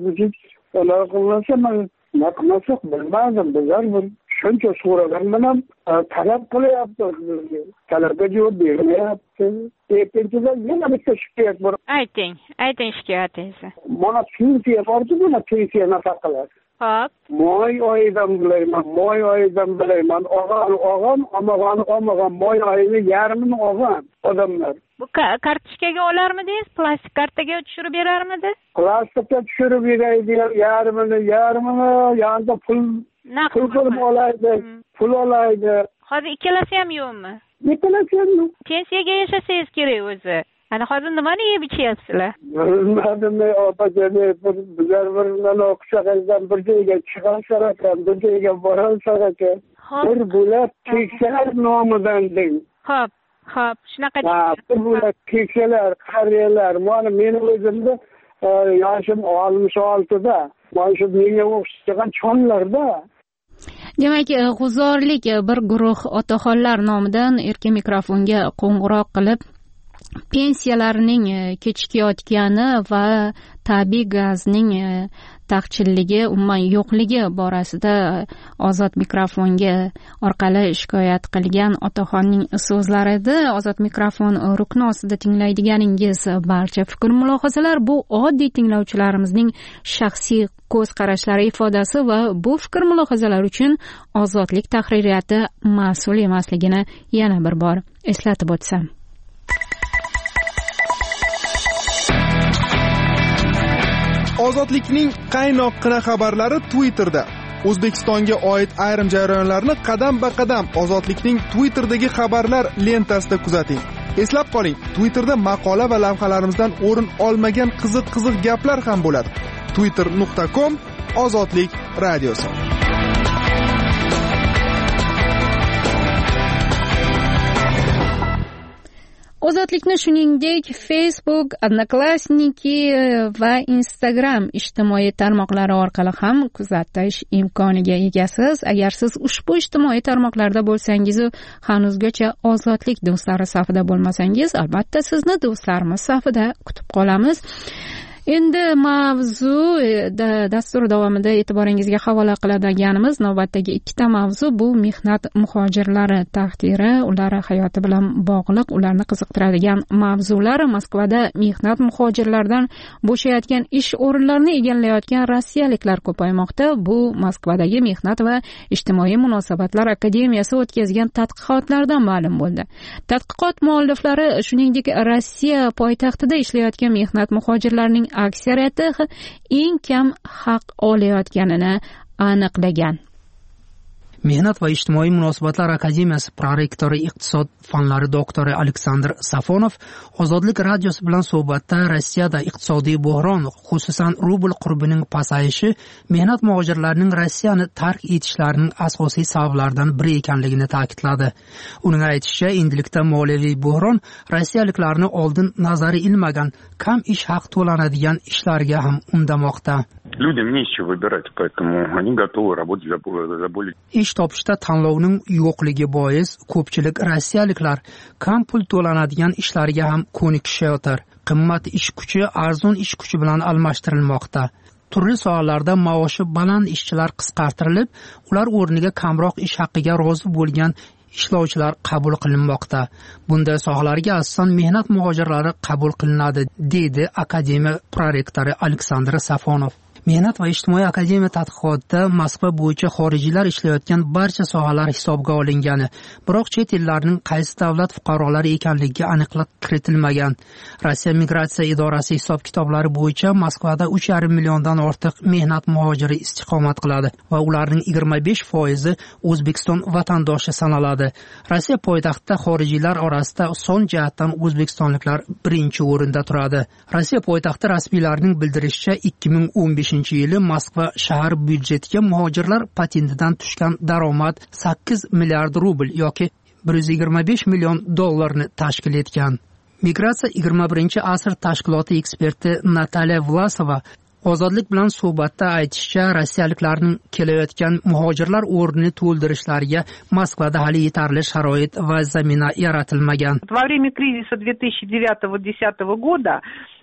ular qilmasam, nima qilmasak bilmadim. Bizlar bir shuncha so'ragan bilan talab qilyapti bizga. Talabga javob bermayapti. Ikkinchidan yana bitta shikoyat bor.
Ayting, ayting shikoyatingizni.
Mana pensiya bordi, mana pensiya nafaqalar.
Hop.
Moy oyidan bilayman, moy oyidan bilayman. Og'am, og'am, omag'an, omag'an, moy oyini yarmini olgan odamlar.
Bu kartochkaga olarmidingiz? Plastik kartaga tushirib berarmidi?
Plastikka tushirib beraydi, yarmini, yarmini, yanında pul pul qilib olaydi, pul olaydi.
Hozir ikkalasi ham yo'qmi?
Ikkalasi ham yo'q.
Pensiyaga yashasangiz kerak o'zi. Ana hozir nimani yeb ichyapsizlar?
Bilmadim, opajani bizlar bilan o'qishaqdan bir joyga chiqashar ekan, bir joyga borashar ekan. Bir bo'lak keksalar nomidan deng.
Xo'p, xo'p, shunaqa.
Ha, bir bo'lak keksalar, qariyalar, mana meni o'zimda yoshim oltmish oltida, mana shu menga o'xshagan chonlarda.
Demak, g'uzorlik bir guruh otaxonlar nomidan erkin mikrofonga qo'ng'iroq qilib pensiyalarining kechikayotgani va tabiiy gazning taqchilligi, umuman yo'qligi borasida Ozod mikrofonga orqali shikoyat qilgan otaxonning so'zlari edi. Ozod mikrofon rukni ostida tinglaydiganingiz barcha fikr mulohazalar bu oddiy tinglovchilarimizning shaxsiy ko'z qarashlari ifodasi va bu fikr mulohazalar uchun Ozodlik tahririyati mas'ul emasligini yana bir bor eslatib o'tsam.
Ozodlikning qaynoqqina xabarlari Twitterda. O'zbekistonga oid ayrim jarayonlarni qadam-ba-qadam Ozodlikning Twitterdagi xabarlar lentasida kuzating. Eslab qoling, Twitterda maqola va lavhalarimizdan o'rin olmagan qiziq-qiziq gaplar ham bo'ladi. twitter nuqta com Ozodlik radiosi.
Ozodlikni shuningdek Facebook, Odnoklassniki va Instagram ijtimoiy tarmoqlari orqali ham kuzatish imkoniga egasiz. Agar siz ushbu ijtimoiy tarmoqlarda bo'lsangiz, hanuzgacha Ozodlik do'stlari safida bo'lmasangiz, albatta sizni do'stlarimiz safida kutib qolamiz. Endi mavzu dastur davomida e'tiboringizga havola qiladiganimiz navbatdagi ikkita mavzu bu mehnat muhojirlari taqdiri, ular hayoti bilan bog'liq, ularni qiziqtiradigan mavzular. Moskvada mehnat muhojirlardan bo'shayotgan ish o'rinlarini egallayotgan rossiyaliklar ko'paymoqda. Bu Moskvadagi Mehnat va ijtimoiy munosabatlar akademiyasi o'tkazgan tadqiqotlardan ma'lum bo'ldi. Tadqiqot mualliflari shuningdek Rossiya poytaxtida ishlayotgan mehnat muhojirlarining aksariyati eng kam haq olayotganini aniqlagan.
Mehnat va ijtimoiy munosabatlar akademiyasi prorektori, iqtisod fanlari doktori Aleksandr Safonov Ozodlik radiosi bilan suhbatda Rossiyada iqtisodiy buhron, xususan rubl qurbining pasayishi mehnat muhojirlarining Rossiyani tark etishlarining asosiy sabablaridan biri ekanligini ta'kidladi. Uning aytishicha, endilikda moliyaviy buhron rossiyaliklarni oldin nazari ilmagan, kam ish haq to'lanadigan ishlarga ham undamoqda.
Людям нечего выбирать, поэтому они готовы работать за более...
Ish topishda tanlovning yo'qligi bois ko'pchilik rossiyaliklar kam pul to'lanadigan ishlarga ham ko'nikishayotir. Qimmat ish kuchi arzon ish kuchi bilan almashtirilmoqda. Turli sohalarda maoshi baland ishchilar qisqartirilib, ular o'rniga kamroq ish haqqiga rozi bo'lgan ishlovchilar qabul qilinmoqda. Bunday sohalarga asosan mehnat muhojirlari qabul qilinadi, deydi akademiya prorektori Aleksandr Safonov. Mehnat va ijtimoiy akademiya tadqiqotida Moskva bo'yicha xorijiylar ishlayotgan barcha sohalar hisobga olingani, biroq chet ellarning qaysi davlat fuqarolari ekanligiga aniqlik kiritilmagan. Rossiya migratsiya idorasi hisob-kitoblari bo'yicha Moskvada uch yarim milliondan ortiq mehnat muhojiri istiqomat qiladi va ularning yigirma besh foizi O'zbekiston vatandoshi sanaladi. Rossiya poytaxtida xorijiylar orasida son jihatdan o'zbekistonliklar birinchi o'rinda turadi. Rossiya poytaxti rasmiylarining bildirishicha, ikki ming o'n beshinchi yili Moskva shahar byudjetiga muhojirlar patentidan tushgan daromad sakkiz milliard rubl yoki bir yuz yigirma besh million dollarni tashkil etgan. Migratsiya yigirma birinchi asr tashkiloti eksperti Nataliya Vlasova Ozodlik bilan suhbatda aytishicha, rossiyaliklarning kelayotgan muhojirlar o'rnini to'ldirishlariga Moskvada hali yetarli sharoit va zamina yaratilmagan.
Во время кризиса две тысячи девятого — две тысячи десятого года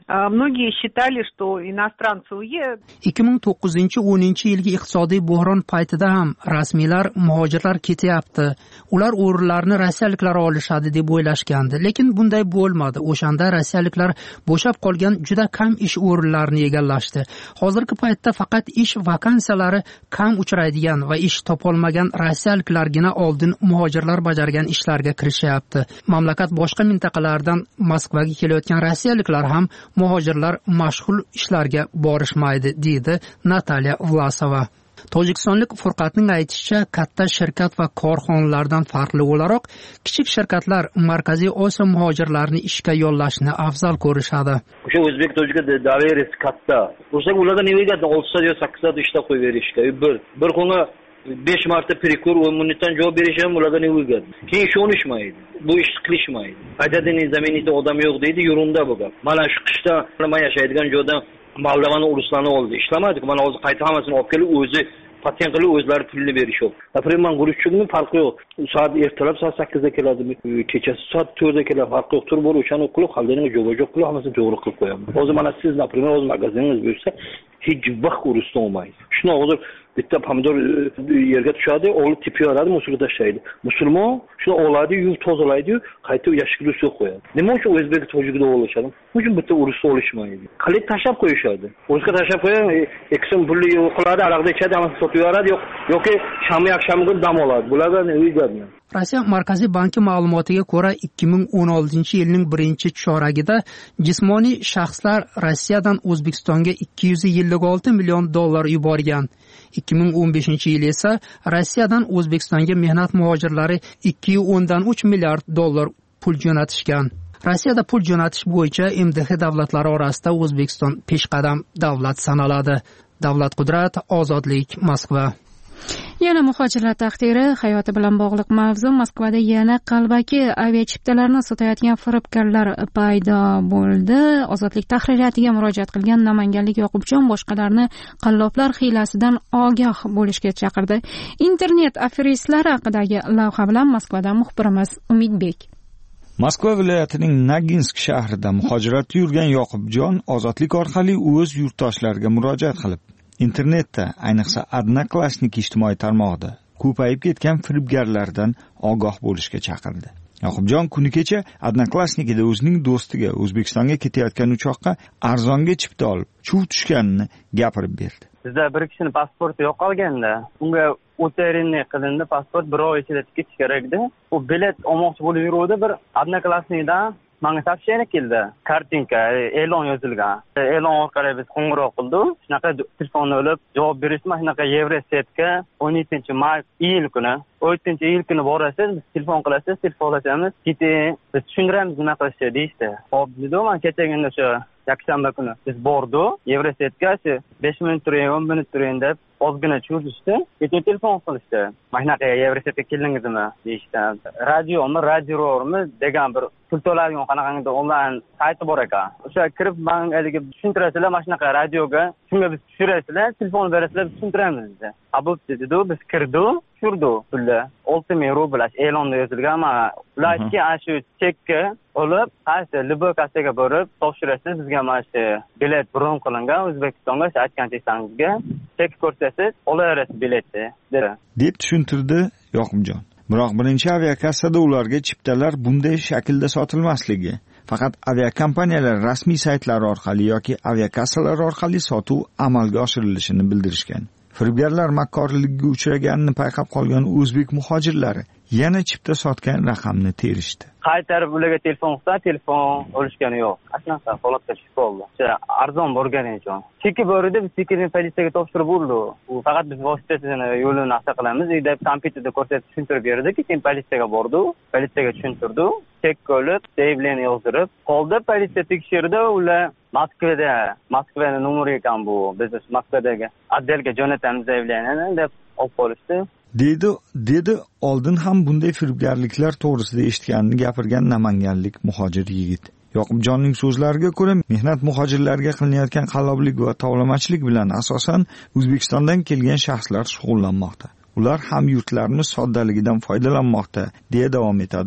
Многие считали, что иностранцы уедут.
ikki ming to'qqizinchi o'ninchi yilgi iqtisodiy bo'hron paytida ham rasmiylar muhojirlar ketyapti, ular o'rinlarni rossiyaliklar olishadi deb o'ylashgandi, lekin bunday bo'lmadi. O'shanda rossiyaliklar bo'shab qolgan juda kam ish o'rinlarini egallashdi. Hozirgi paytda faqat ish vakansiyalari kam uchraydigan va ish topolmagan rossiyaliklargina oldin muhojirlar bajargan ishlarga kirishyapti. Mamlakat boshqa mintaqalardan Moskvaga kelayotgan rossiyaliklar ham muhojirlar mashg'ul ishlarga borishmaydi, deydi Natalya Vlasova. Tojikistonlik Furqatning aytishicha, katta shirkat va korxonalardan farqli o'laroq kichik shirkatlar Markaziy Osiyo muhojirlarini ishga yollashni afzal ko'rishadi.
O'sha o'zbek tojik doveriyasi katta. O'sha ularga nega olti soat yo sakkiz soat ishda qo'yib berishga. Bir bir kunga besh marta perikur va minutdan javob berish ham ularga nega bo'ladi. Keyin ishonishmaydi. Bu ish qilishmaydi. Ajadini zaminida odam yo'q deydi, yurunda bu gap. Mana shu qishda men yashaydigan joyda Moldovani uruslarni oldi. Ishlamadik. Mana hozir qayta hammasini olib kelib o'zi patent qilib o'zlari pulni berishyapti. Например, men guruchchukning farqi yo'q. Soat ertalab soat sakkizda keladi, kechasi soat to'rtda keladi. Farqi yo'q. Tur bor, o'shani qilib, xalqning jo'va-jo'q qilib, hammasini to'g'ri qilib qo'yaman. Hozir mana siz, например, o'z magaziningiz bo'lsa, hech vaqt urusda olmaydi. Shuni hozir bitta pomidor yerga tushadi, olib tepib yoradi, musulga tashlaydi. Musulmon shuni oladi, yuvib tozalaydi, qayta yashikli suv qo'yadi. Nima uchun o'zbek tojikda olishadi? Uchun bitta urusda olishmaydi. Qilib tashlab qo'yishadi. O'zga tashlab qo'ygan, eksim pulli qiladi, araqda ichadi, hammasini sotib yoradi, yo'q, yoki shami akshamiga dam oladi. Bularga ne uygadmi?
Rossiya Markaziy banki ma'lumotiga ko'ra, ikki ming o'n oltinchi yilning birinchi choragida jismoniy shaxslar Rossiyadan O'zbekistonga ikki yuz ellik olti million dollar yuborgan. ikki ming o'n beshinchi yil esa Rossiyadan O'zbekistonga mehnat muhojirlari ikki nuqta o'ndan uch milliard dollar pul jo'natishgan. Rossiyada pul jo'natish bo'yicha M D H davlatlari orasida O'zbekiston peshqadam davlat sanaladi. Davlat Qudrat, Ozodlik, Moskva.
Yana muhojirlar taqdiri hayoti bilan bog'liq mavzu. Moskvada yana qalbaki aviachiptalarni sotayotgan firibgarlar paydo bo'ldi. Ozodlik tahririyatiga murojaat qilgan namanganlik Yoqubjon boshqalarni qalloblar hiylasidan ogoh bo'lishga chaqirdi. Internet aferistlari haqidagi lavha bilan Moskvadan muxbirimiz Umidbek.
Moskva viloyatining Naginsk shahrida muhojiratda yurgan Yoqubjon ozodlik orqali o'z yurtdoshlariga murojaat qilib, internetda, ayniqsa Odnoklassnik ijtimoiy tarmog'ida ko'payib ketgan firibgarlardan ogoh bo'lishga chaqirdi. Yoqubjon kuni kecha Odnoklassnikida o'zining do'stiga O'zbekistonga ketayotgan uchoqqa arzonga chipta olib, chuv tushganini gapirib berdi.
Bizda bir kishining pasporti yo'qolganda, unga o'tirinni qilindi, pasport bir oy ichida ketish kerak edi. U bilet olmoqchi bo'lib yuruvdi, bir Odnoklassnikdan menga soобщение keldi. Kartinka, e'lon yozilgan. E'lon orqali biz qo'ng'iroq qildik. Shunaqa telefonni olib javob berishdi. Mana shunaqa Yevrosetga o'n yettinchi may iyul kuni, o'n yettinchi iyul kuni borasiz, biz telefon qilasiz, telefon qilamiz, keting, biz tushuntiramiz nima qilishni deydi. Xo'p, dedim, men kechagina o'sha yakshanba kuni biz bordik. Yevrosetga besh minut turing, o'n minut turing deb ozgina cho'zishdi. Keyin telefon qilishdi. Mana shunaqa Yevrosetga keldingizmi deyishdi. Radiomi, radiomi degan bir pul to'laydigan qanaqangidir onlayn sayti bor ekan. O'sha kirib menga tushuntirasizlar, mana shunaqa radioga, shunga biz tushirasizlar, telefon berasizlar, biz tushuntiramiz dedi. Abub dedi, biz kirdik, tushirdik pulni. olti ming rubl e'londa yozilgan. Ularga ana shu chekka olib, qaysi Libokasiga borib topshirasiz, bizga mana shu bilet bron qilingan O'zbekistonga, aytgan teksangizga chek ko'rsatasiz, olaverasiz biletni dedi.
deb tushuntirdi Yoqubjon. Biroq birinchi aviakassada ularga chiptalar bunday shaklda sotilmasligi, faqat aviakompaniyalar rasmiy saytlari orqali yoki aviakassalar orqali sotuv amalga oshirilishini bildirishgan. Firibgarlar makkorligiga uchraganini payqab qolgan o'zbek muhojirlari yana chipta sotgan raqamni terishdi.
Qaytarib ularga telefon qilsa, telefon olishgani yo'q. Asnaqa holatga tushib qoldi. O'sha arzon borganing uchun. Cheki bordi, biz chekini politsiyaga topshirib bo'ldi. U faqat biz vositasini yo'lini aqsa qilamiz, deydi, kompyuterda ko'rsatib tushuntirib berdi, keyin politsiyaga bordi, politsiyaga tushuntirdi, chek olib, zaявление yozdirib, qoldi, politsiya tekshirdi, ular Moskvada, Moskvaning nomeri ekan bu. Biz Moskvadagi отделga jo'natamiz zaявлениeni deb olib qolishdi.
Dedi, dedi oldin ham bunday firibgarliklar to'g'risida eshitganini gapirgan namanganlik muhojir yigit. Yoqubjonning so'zlariga ko'ra, mehnat muhojirlarga qilinayotgan qalloblik va tovlamachilik bilan asosan O'zbekistondan kelgan shaxslar shug'ullanmoqda. Ular ham yurtlarimiz soddaligidan foydalanmoqda, deya davom etadi u.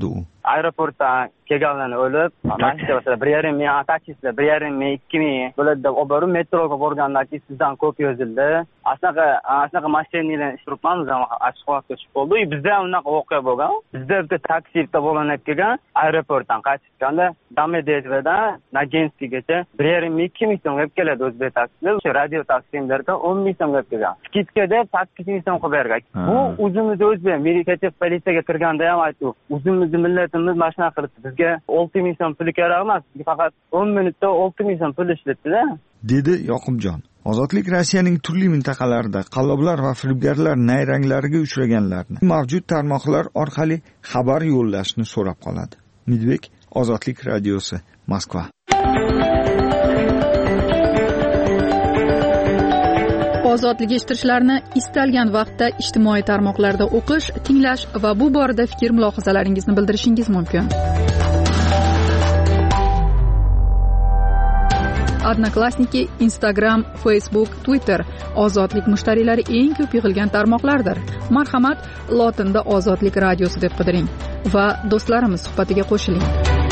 aeroportdan kelganlarni o'lib mashina masalan bir yarim ming taksistlar bir yarim ming ikki ming bo'ladi deb olib borib metroga borgandan keyin sizdan ko'p yozildi anaqa anaqa mashinalarni ish turibmiz ochiq vaqtga tushib qoldi bizda ham unaqa voqea bo'lgan bizda bitta taksi bitta bo'linib kelgan aeroportdan qaytib chiqqanda Domodedovodan Nagenskiygacha bir yarim ming ikki ming so'mga keladi o'zbek taksilar o'sha radio taksilarga o'n ming so'mga kelgan skidka deb sakkiz ming so'm qilib bergan bu o'zimiz o'zbek militativ politsiyaga kirganda ham aytdik o'zimizni millatimiz mana shunaqa qilibdi bizga olti ming so'm pul kerak emas faqat o'n minutda olti ming so'm pul ishlatdida
dedi Yoqubjon. Ozodlik Rossiyaning turli mintaqalarida qalloblar va firibgarlar nayranglariga uchraganlarni mavjud tarmoqlar orqali xabar yo'llashni so'rab qoladi. Midbek, Ozodlik radiosi, Moskva.
Ozodlik eshittirishlarni istalgan vaqtda ijtimoiy tarmoqlarda o'qish, tinglash va bu borada fikr mulohazalaringizni bildirishingiz mumkin. Odnoklassniki, Instagram, Facebook, Twitter ozodlik mushtariylari eng ko'p yig'ilgan tarmoqlardir. Marhamat, lotinda Ozodlik radiosi deb qidiring va do'stlarimiz suhbatiga qo'shiling.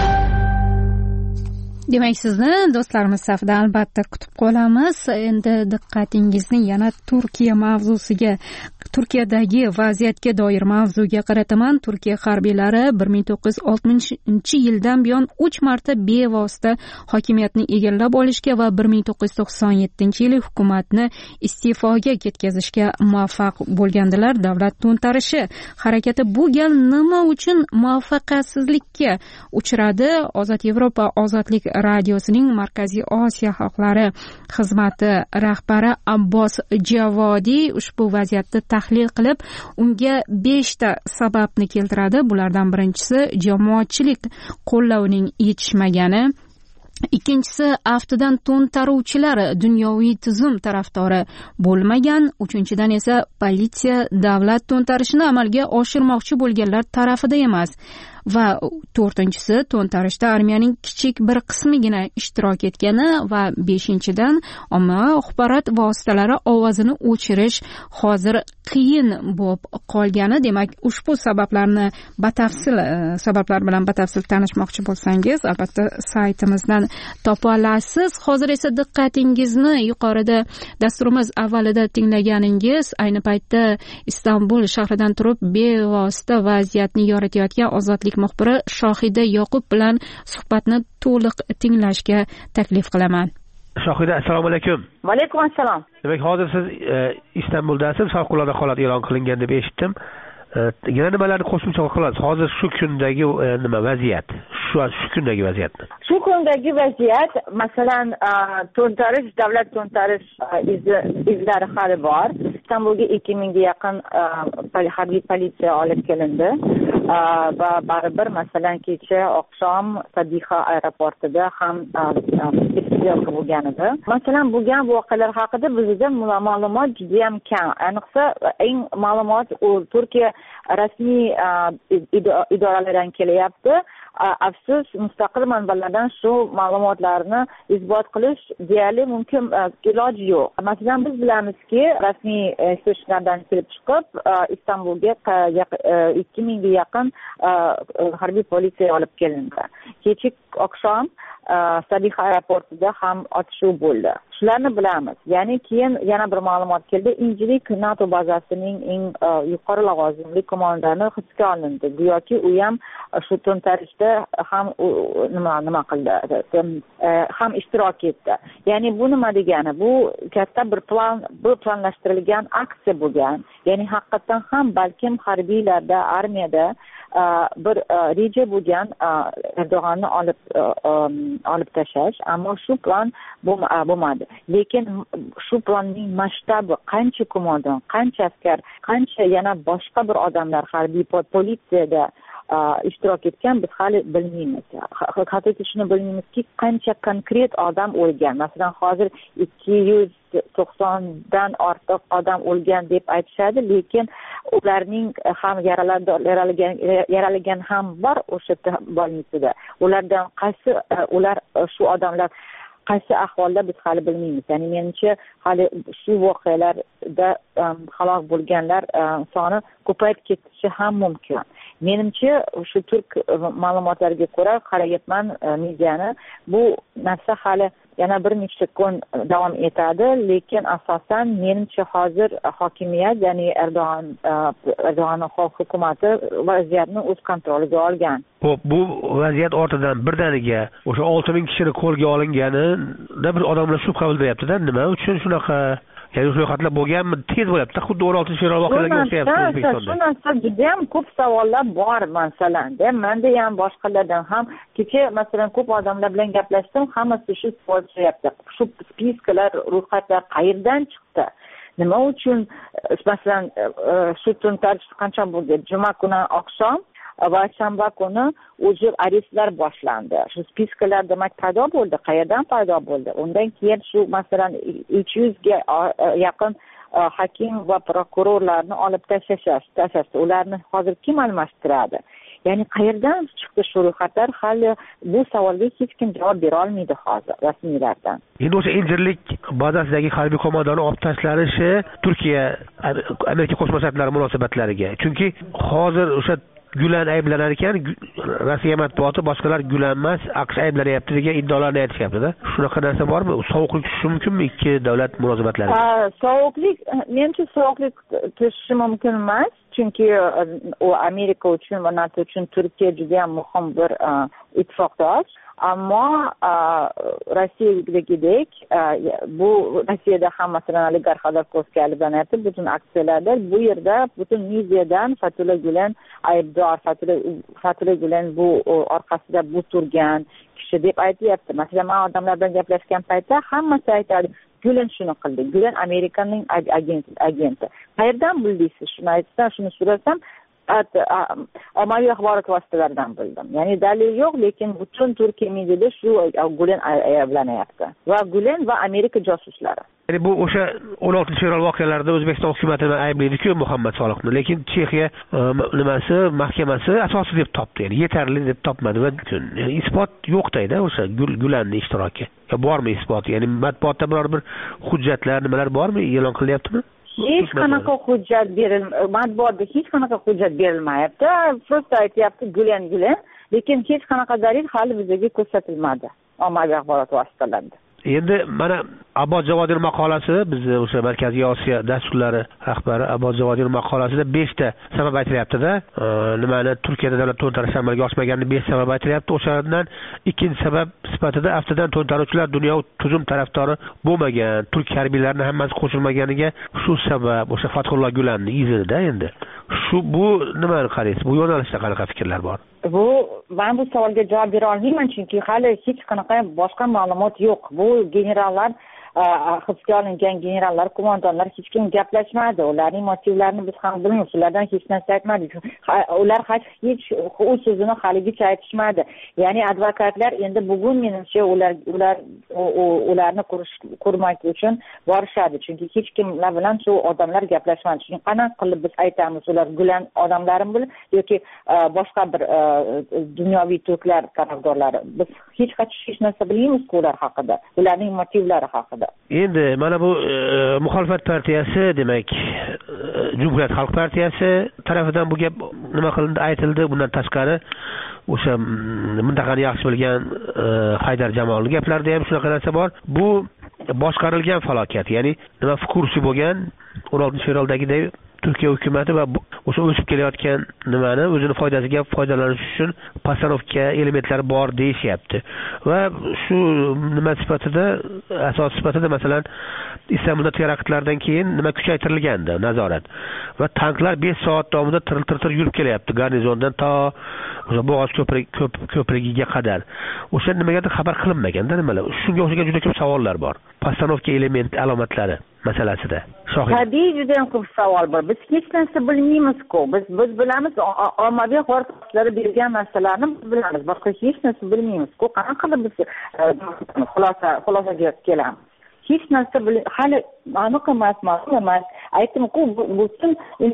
Demak, sizni do'stlarimiz safida albatta kutib qolamiz. Endi diqqatingizni yana Turkiya mavzusiga, Turkiyadagi vaziyatga doir mavzuga qarataman. Turkiya harbiylari bir ming to'qqiz yuz oltmishinchi yildan buyon uch marta bevosita hokimiyatni egallab olishga va bir ming to'qqiz yuz to'qson yettinchi yili hukumatni iste'foga ketkazishga muvaffaq bo'lgandilar. Davlat to'ntarishi harakati bu gal nima uchun muvaffaqiyatsizlikka uchradi? Ozod Yevropa ozodlik radiosining Markaziy Osiyo xalqlari xizmati rahbari Abbos Javodiy ushbu vaziyatni tahlil qilib, unga beshta sababni keltiradi. Bulardan birinchisi jamoatchilik qo'llavining yetishmagani, ikkinchisi aftidan to'ntaruvchilar dunyoviy tuzum tarafdori bo'lmagan, uchinchidan esa politsiya davlat to'ntarishini amalga oshirmoqchi bo'lganlar tarafida emas va to'rtinchisi to'ntarishda armiyaning kichik bir qismigina ishtirok etgani va beshinchidan ommaviy axborot vositalari ovozini o'chirish hozir qiyin bo'lib qolgani. Demak, ushbu sabablarni batafsil sabablar bilan batafsil tanishmoqchi bo'lsangiz, albatta saytimizdan topa olasiz. Hozir esa diqqatingizni yuqorida dasturimiz avvalida tinglaganingiz, ayni paytda Istanbul shahridan turib bevosita vaziyatni yoritayotgan ozodlik muxbiri Shohida Yoqub bilan suhbatni to'liq tinglashga taklif qilaman.
Shohida, assalomu alaykum.
Va alaykum assalom.
Demak, hozir siz Istanbuldasiz, favqulodda holat e'lon qilingan deb eshitdim. Yana nimalarni qo'shimcha qilasiz? Hozir shu kundagi nima vaziyat? Shu shu kundagi vaziyatni.
Shu kundagi vaziyat, masalan, to'ntarish, davlat to'ntarish izlari hali bor. Istanbulga ikki mingga yaqin harbiy politsiya olib kelindi va baribir masalan kecha oqshom Sadiqa aeroportida ham istiqlol bo'lgan edi. Masalan, bo'lgan voqealar haqida bizda ma'lumot juda ham kam. Ayniqsa, eng ma'lumot Turkiya rasmiy idoralardan kelyapti. Afsus, mustaqil manbalardan shu ma'lumotlarni isbot qilish deyarli mumkin iloji yo'q. Masalan, biz bilamizki, rasmiy istishlardan kelib chiqib, Istanbulga ikki mingga yaqin harbiy politsiya olib kelindi. Kechki oqshom Sadiqa aeroportida ham otishuv bo'ldi. Shularni bilamiz. Ya'ni keyin yana bir ma'lumot keldi. Injilik NATO bazasining eng yuqori lavozimli qo'mondoni hibsga olindi. Go'yoki u ham shu to'ntarishda ham nima nima qildi, ham ishtirok etdi. Ya'ni bu nima degani? Bu katta bir plan, bir planlashtirilgan aksiya bo'lgan. Ya'ni haqiqatan ham balkim harbiylarda, armiyada bir reja bo'lgan Erdo'g'onni olib olib tashlash, ammo shu plan bo'lmadi. Lekin shu planning masshtabi, qancha qo'mondon, qancha askar, qancha yana boshqa bir odamlar harbiy politsiyada ishtirok etgan biz hali bilmaymiz. Hattoki shuni bilmaymizki, qancha konkret odam o'lgan. Masalan, hozir ikki yuz to'qsondan ortiq odam o'lgan deb aytishadi, lekin ularning ham yaralagan yaralagan ham bor o'sha bo'lmasida. Ulardan qaysi ular shu odamlar qaysi ahvolda biz hali bilmaymiz. Ya'ni menimcha hali shu voqealarda halok bo'lganlar soni ko'payib ketishi ham mumkin. menimcha shu turk ma'lumotlariga ko'ra qarayapman mediani, bu narsa hali yana bir nechta kun davom etadi, lekin asosan menimcha hozir hokimiyat, ya'ni Erdo'g'an Erdo'g'anning hukumati vaziyatni o'z kontroliga olgan.
Xo'p, bu vaziyat ortidan birdaniga o'sha olti ming kishini qo'lga olinganida bir odamlar shubha bildiryapti-da, nima uchun shunaqa ya'ni ro'yxatlar bo'lganmi, tez bo'lyapti, xuddi o'n oltinchi fevral voqealariga o'xshayapti O'zbekistonda.
Shu narsa juda ham ko'p savollar bor, masalan, menda ham boshqalardan ham kecha masalan ko'p odamlar bilan gaplashdim, hammasi shu savol so'rayapti. Shu spiskalar, ro'yxatlar qayerdan chiqdi? Nima uchun masalan shu to'ntarish qancha bo'ldi? Juma kuni oqshom va shanba kuni o'zi arestlar boshlandi. Shu spiskalar demak paydo bo'ldi. Qayerdan paydo bo'ldi? Undan keyin shu masalan uch yuzga yaqin hakim va prokurorlarni olib tashlashdi. Ularni hozir kim almashtiradi? Ya'ni qayerdan chiqdi shu ro'yxatlar? Hali bu savolga hech kim javob bera olmaydi hozir rasmiylardan.
Endi o'sha Injirlik bazasidagi harbiy qo'mondonni olib tashlanishi Turkiya Amerika Qo'shma Shtatlari munosabatlariga. Chunki hozir o'sha Gulen ayblanar ekan, Rossiya matbuoti boshqalar Gulen emas, AQSh ayblanyapti degan iddaolarni aytishyapti-da. Shunaqa narsa bormi? Sovuqlik tushishi mumkinmi ikki davlat munosabatlariga?
Sovuqlik, menimcha sovuqlik tushishi mumkin emas, chunki u Amerika uchun va NATO uchun Turkiya juda ham muhim bir ittifoqdosh. Ammo Rossiyadagidek bu Rossiyada ham masalan oligarx Xodorkovskiy ayblanyapti butun aksiyalarda. Bu yerda butun mediadan Fethullah Gulen aybdor, Fethullah Gulen bu orqasida bu turgan kishi deb aytyapti. Masalan, men odamlar bilan gaplashgan paytda hammasi aytadi, Gulen shuni qildi, Gulen Amerikaning agenti. Qayerdan bildingiz? Shuni aytsam, shuni so'rasam, ommaviy axborot vositalaridan bildim. Ya'ni dalil yo'q, lekin butun Turkiya mediada shu Gulen ayblanyapti. Va Gulen va Amerika josuslari.
Ya'ni bu o'sha o'n oltinchi fevral voqealarida O'zbekiston hukumatini ayblaydi-ku Muhammad Soliqni, lekin Chexiya nimasi, mahkamasi asosiy deb topdi, ya'ni yetarli deb topmadi va isbot yo'qdayda o'sha Gulenning ishtiroki. Ya bormi isbot? Ya'ni matbuotda biror bir hujjatlar, nimalar bormi, e'lon qilyaptimi?
Hech qanaqa hujjat berilmayapti, matbuotda hech qanaqa hujjat berilmayapti. Prosta aytyapti Gulen Gulen, lekin hech qanaqa dalil hali bizga ko'rsatilmadi ommaviy axborot vositalarida.
Endi mana Abbos Javodiy maqolasi, bizni o'sha Markaziy Osiyo dasturlari rahbari Abbos Javodiy maqolasida besh ta sabab aytilyapti-da. Nimani Turkiyada davlat to'ntarishi amalga oshmaganini besh sabab aytilyapti. O'shalardan ikkinchi sabab sifatida aftidan to'ntaruvchilar dunyo tuzum tarafdori bo'lmagan, turk harbiylarini hammasi qo'shilmaganiga shu sabab o'sha Fathullah Gulenning izida endi. Shu bu nimani qaraysiz? Bu yo'nalishda qanaqa fikrlar bor?
Bu men bu savolga javob bera olmayman, chunki hali hech qanaqa boshqa ma'lumot yo'q. Bu generallar hibsga olingan generallar, qo'mondonlar hech kim gaplashmadi. Ularning motivlarini biz ham bilmaymiz. Ulardan hech narsa aytmadik. Ular hech o'z so'zini haligacha aytishmadi. Ya'ni advokatlar endi bugun menimcha ular ular ularni ko'rmak uchun borishadi. Chunki hech kimlar bilan shu odamlar gaplashmadi. Chunki qanaqa qilib biz aytamiz, ular Gulen odamlarimi bil yoki boshqa bir dunyoviy turklar tarafdorlari. Biz hech qachon hech narsa bilmaymiz ular haqida, ularning motivlari haqida.
Endi mana bu e, muxolifat partiyasi, demak Cumhuriyet Xalq partiyasi tarafidan bu gap nima qilindi, aytildi. Bundan tashqari o'sha mintaqani yaxshi bilgan e, Haydar Jamolning gaplarida ham shunaqa narsa bor. Bu boshqarilgan falokat, ya'ni nima kursi bo'lgan o'n oltinchi fevraldagidek Turkiya hukumati va o'sha o'sib kelayotgan nimani o'zini foydasiga foydalanish uchun postanovka elementlari bor deyishyapti. Va shu nima sifatida, asos sifatida masalan Istanbulda teraktlardan keyin nima kuchaytirilgandi, nazorat. Va tanklar besh soat davomida tir-tir yurib kelyapti garnizondan to o'sha Bo'g'oz ko'prigiga qadar. O'sha nimagadir xabar qilinmaganda nimalar. Shunga o'xshagan juda ko'p savollar bor. Postanovka element alomatlari masalasida.
Tabiiy juda ham ko'p savol bor. Biz hech narsa bilmaymiz-ku. Biz biz bilamiz, ommaviy axborot vositalari bergan narsalarni biz bilamiz. Boshqa hech narsa bilmaymiz-ku. Qanaqa qilib biz xulosa xulosaga kelamiz? Hech narsa hali aniq emas, ma'lum emas. Aytdim-ku, butun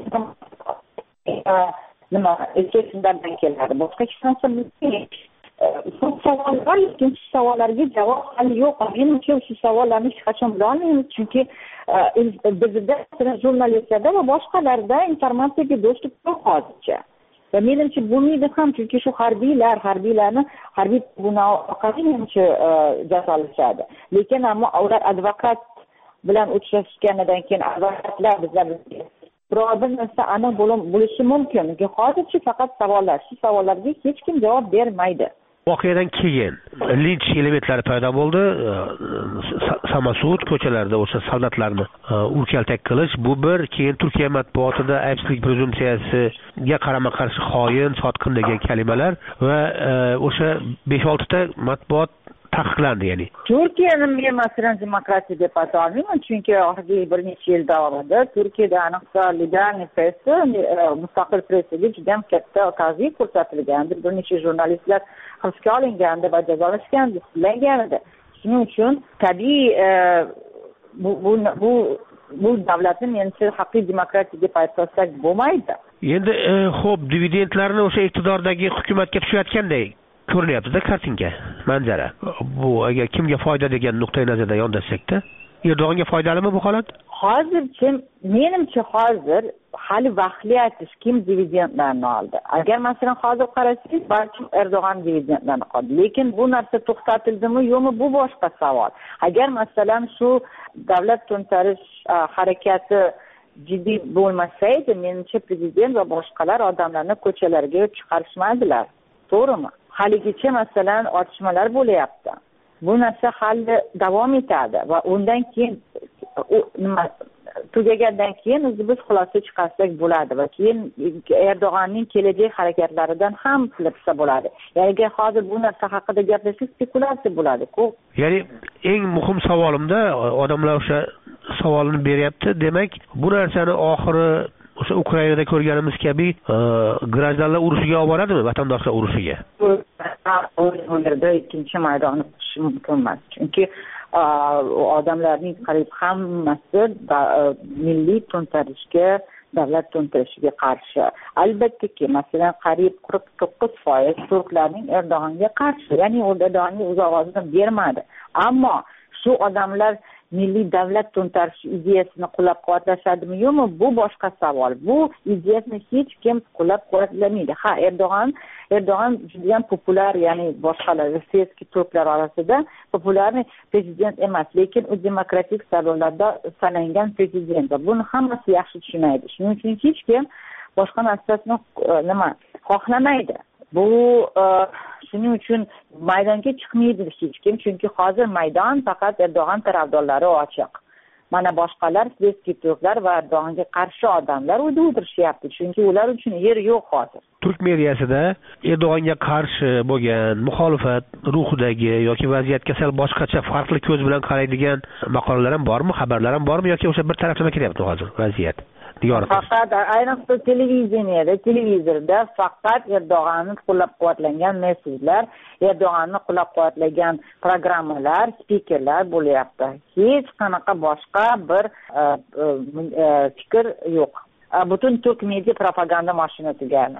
nima eskilardan keladi. Boshqa hech narsa bilmaymiz. Ko'p savollar, lekin shu savollarga javob hali yo'q. Menimcha shu savollarni hech qachon bila olmaymiz, chunki bizda jurnalistlarda va boshqalarda informatsiyaga dostуп yo'q hozircha. va menimcha bo'lmaydi ham, chunki shu harbiylar harbiylarni harbiy tribunal orqali menimcha jazolashadi. Lekin ammo ular advokat bilan uchrashganidan keyin advokatlar bizlar biror bir narsa aniq bo'lishi mumkin. Hozircha faqat savollar, shu savollarga hech kim javob bermaydi.
Voqeadan keyin linch elementlari paydo bo'ldi. Samasud ko'chalarida o'sha soldatlarni urkaltak qilish, bu bir. Keyin Turkiya matbuotida aybsizlik prezumpsiyasiga qarama-qarshi xoin, sotqin degan kalimalar va o'sha besh olti ta matbuot taqiqlandi. Ya'ni
Turkiyani men masalan demokratiya deb ayta olmayman, chunki oxirgi bir necha yil davomida Turkiyada ayniqsa liberal pressa, mustaqil pressaga juda ham katta ta'zim ko'rsatilgandi. Bir necha jurnalistlar hibsga olingandi va jazolashgandi, sudlangandi. Shuning uchun tabiiy bu bu bu bu davlatni menimcha haqiqiy demokratiya deb aytsak bo'lmaydi.
Endi xo'p, dividendlarni o'sha iqtidordagi hukumatga tushayotganday ko'rinyapti-da kartinka, manzara. Bu agar kimga foyda degan nuqtai nazardan yondashsak-da, Erdo'g'onga foydalimi bu holat?
Hozircha menimcha hozir hali vaqtli aytish kim dividendlarni oldi. Agar masalan hozir qarasangiz, balkim Erdo'g'on dividendlarni oldi. Lekin bu narsa to'xtatildimi yo'qmi, bu boshqa savol. Agar masalan shu davlat to'ntarish harakati jiddiy bo'lmasaydi, menimcha prezident va boshqalar odamlarni ko'chalarga chiqarishmaydilar. To'g'rimi? Haligacha masalan otishmalar bo'layapti. Bu narsa hali davom etadi va undan keyin nima tugagandan keyin o'zi biz xulosa chiqarsak bo'ladi va keyin Erdo'g'onning kelajak harakatlaridan ham bilsa bo'ladi. Ya'ni hozir bu narsa haqida gaplashish spekulyatsiya bo'ladi-ku.
Ya'ni eng muhim savolimda odamlar o'sha savolini beryapti. Demak, bu narsani oxiri o'sha Ukrainada ko'rganimiz kabi grajdanlar urushiga olib boradimi, vatandoshlar urushiga?
Bu yerda ikkinchi maydonni qurish mumkin emas. Chunki odamlarning qariyb hammasi milliy to'ntarishga, davlat to'ntarishiga qarshi. Albattaki, masalan, qariyb qirq to'qqiz foiz turklarning Erdo'g'onga qarshi, ya'ni Erdo'g'onga o'z ovozini bermadi. Ammo shu odamlar milliy davlat to'ntarishi ideyasini qo'llab-quvvatlashadimi yo'qmi, bu boshqa savol. Bu ideyasini hech kim qo'llab-quvvatlamaydi. Ha, Erdo'g'on Erdo'g'on juda ham populyar, ya'ni boshqalar rossiyaskiy turklar orasida populyar prezident emas, lekin u demokratik saylovlarda saylangan prezident. Buni hammasi yaxshi tushunadi. Shuning uchun hech kim boshqa narsasini nima xohlamaydi. Bu shuning uchun maydonga chiqmaydi hech kim, chunki hozir maydon faqat Erdo'g'on tarafdorlari ochiq. Mana boshqalar siyosiy turklar va Erdo'g'onga qarshi odamlar uyda o'tirishyapti, chunki ular uchun yer yo'q hozir.
Turk mediyasida Erdo'g'onga qarshi bo'lgan muxolifat ruhidagi yoki vaziyatga sal boshqacha farqli ko'z bilan qaraydigan maqolalar ham bormi, xabarlar ham bormi yoki o'sha bir taraflama ketyapti hozir vaziyat?
Faqat ayniqsa televideniyada, televizorda faqat Erdo'g'onni qo'llab-quvvatlangan mesajlar, Erdo'g'onni qo'llab-quvvatlagan programmalar, spikerlar bo'lyapti. Hech qanaqa boshqa bir fikr yo'q. Butun turk media propaganda mashinasi gani.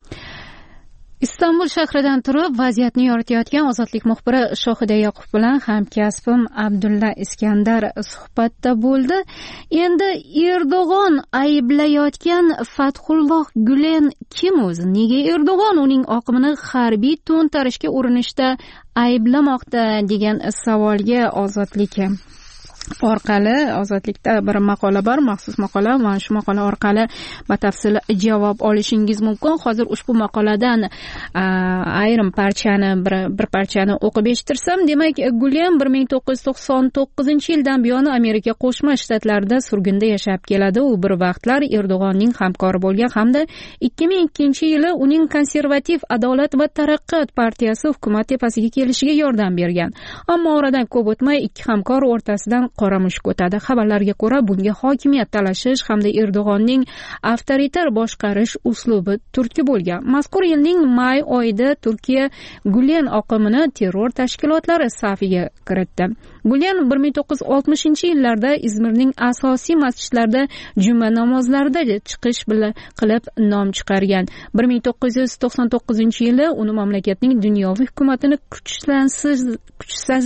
Istanbul shahridan turib vaziyatni yoritayotgan Ozodlik muxbiri Shohida Yoqub bilan hamkasbim Abdulla Iskandar suhbatda bo'ldi. Endi Erdo'g'on ayblayotgan Fathulloh Gulen kim o'zi? Nega Erdo'g'on uning oqimini harbiy to'ntarishga urinishda ayblamoqda degan savolga Ozodlik orqali Ozodlikda bir maqola bor, maxsus maqola. Mana shu maqola orqali batafsil javob olishingiz mumkin. Hozir ushbu maqoladan ayrim parchani bir, bir parchani o'qib eshittirsam, demak, Gulen bir ming to'qqiz yuz to'qson to'qqizinchi yildan buyon Amerika Qo'shma Shtatlarida surgunda yashab keladi. U bir vaqtlar Erdo'g'onning hamkori bo'lgan hamda ikki ming ikkinchi yili uning konservativ Adolat va taraqqiyot partiyasi hukumat tepasiga kelishiga yordam bergan. Ammo oradan ko'p o'tmay ikki hamkor o'rtasidan qora mushuk o'tadi. Xabarlarga ko'ra, bunga hokimiyat talashish hamda Erdo'g'onning avtoritar boshqarish uslubi turtki bo'lgan. Mazkur yilning may oyida Turkiya Gulen oqimini terror tashkilotlari safiga kiritdi. Gulen bir ming to'qqiz yuz oltmishinchi yillarda Izmirning asosiy masjidlarida juma namozlarida chiqish bilan qilib nom chiqargan. bir ming to'qqiz yuz to'qson to'qqizinchi yili uni mamlakatning dunyoviy hukumatini kuchsizlansiz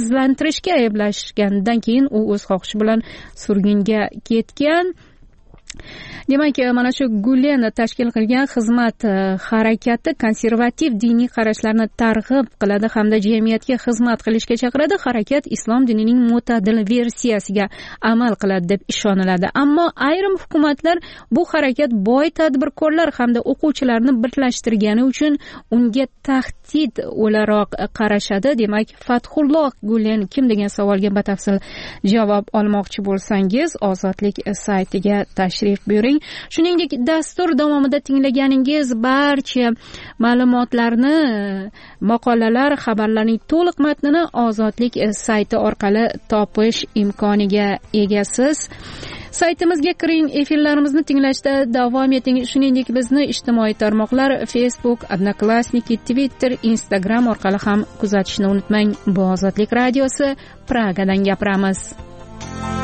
kuchsizlantirishga ayblashgandan keyin u o'z xohishi bilan surgunga ketgan. demak mana shu gulen tashkil qilgan xizmat harakati konservativ diniy qarashlarni targ'ib qiladi hamda jamiyatga xizmat qilishga chaqiradi. Harakat islom dinining mo'tadil versiyasiga amal qiladi deb ishoniladi. Ammo ayrim hukumatlar bu harakat boy tadbirkorlar hamda o'quvchilarni birlashtirgani uchun unga tahdid o'laroq qarashadi. Demak, Fathulloh Gulen kim degan savolga batafsil javob olmoqchi bo'lsangiz, Ozodlik saytiga tashrif buyuring. Shuningdek, dastur davomida tinglaganingiz barcha ma'lumotlarni, maqolalar, xabarlarning to'liq matnini Ozodlik sayti orqali topish imkoniga egasiz. Saytimizga kiring, efirlarimizni tinglashda davom eting. Shuningdek, bizni ijtimoiy tarmoqlar Facebook, Odnoklassniki, Twitter, Instagram orqali ham kuzatishni unutmang. Bu Ozodlik radiosi, Pragadan gapiramiz.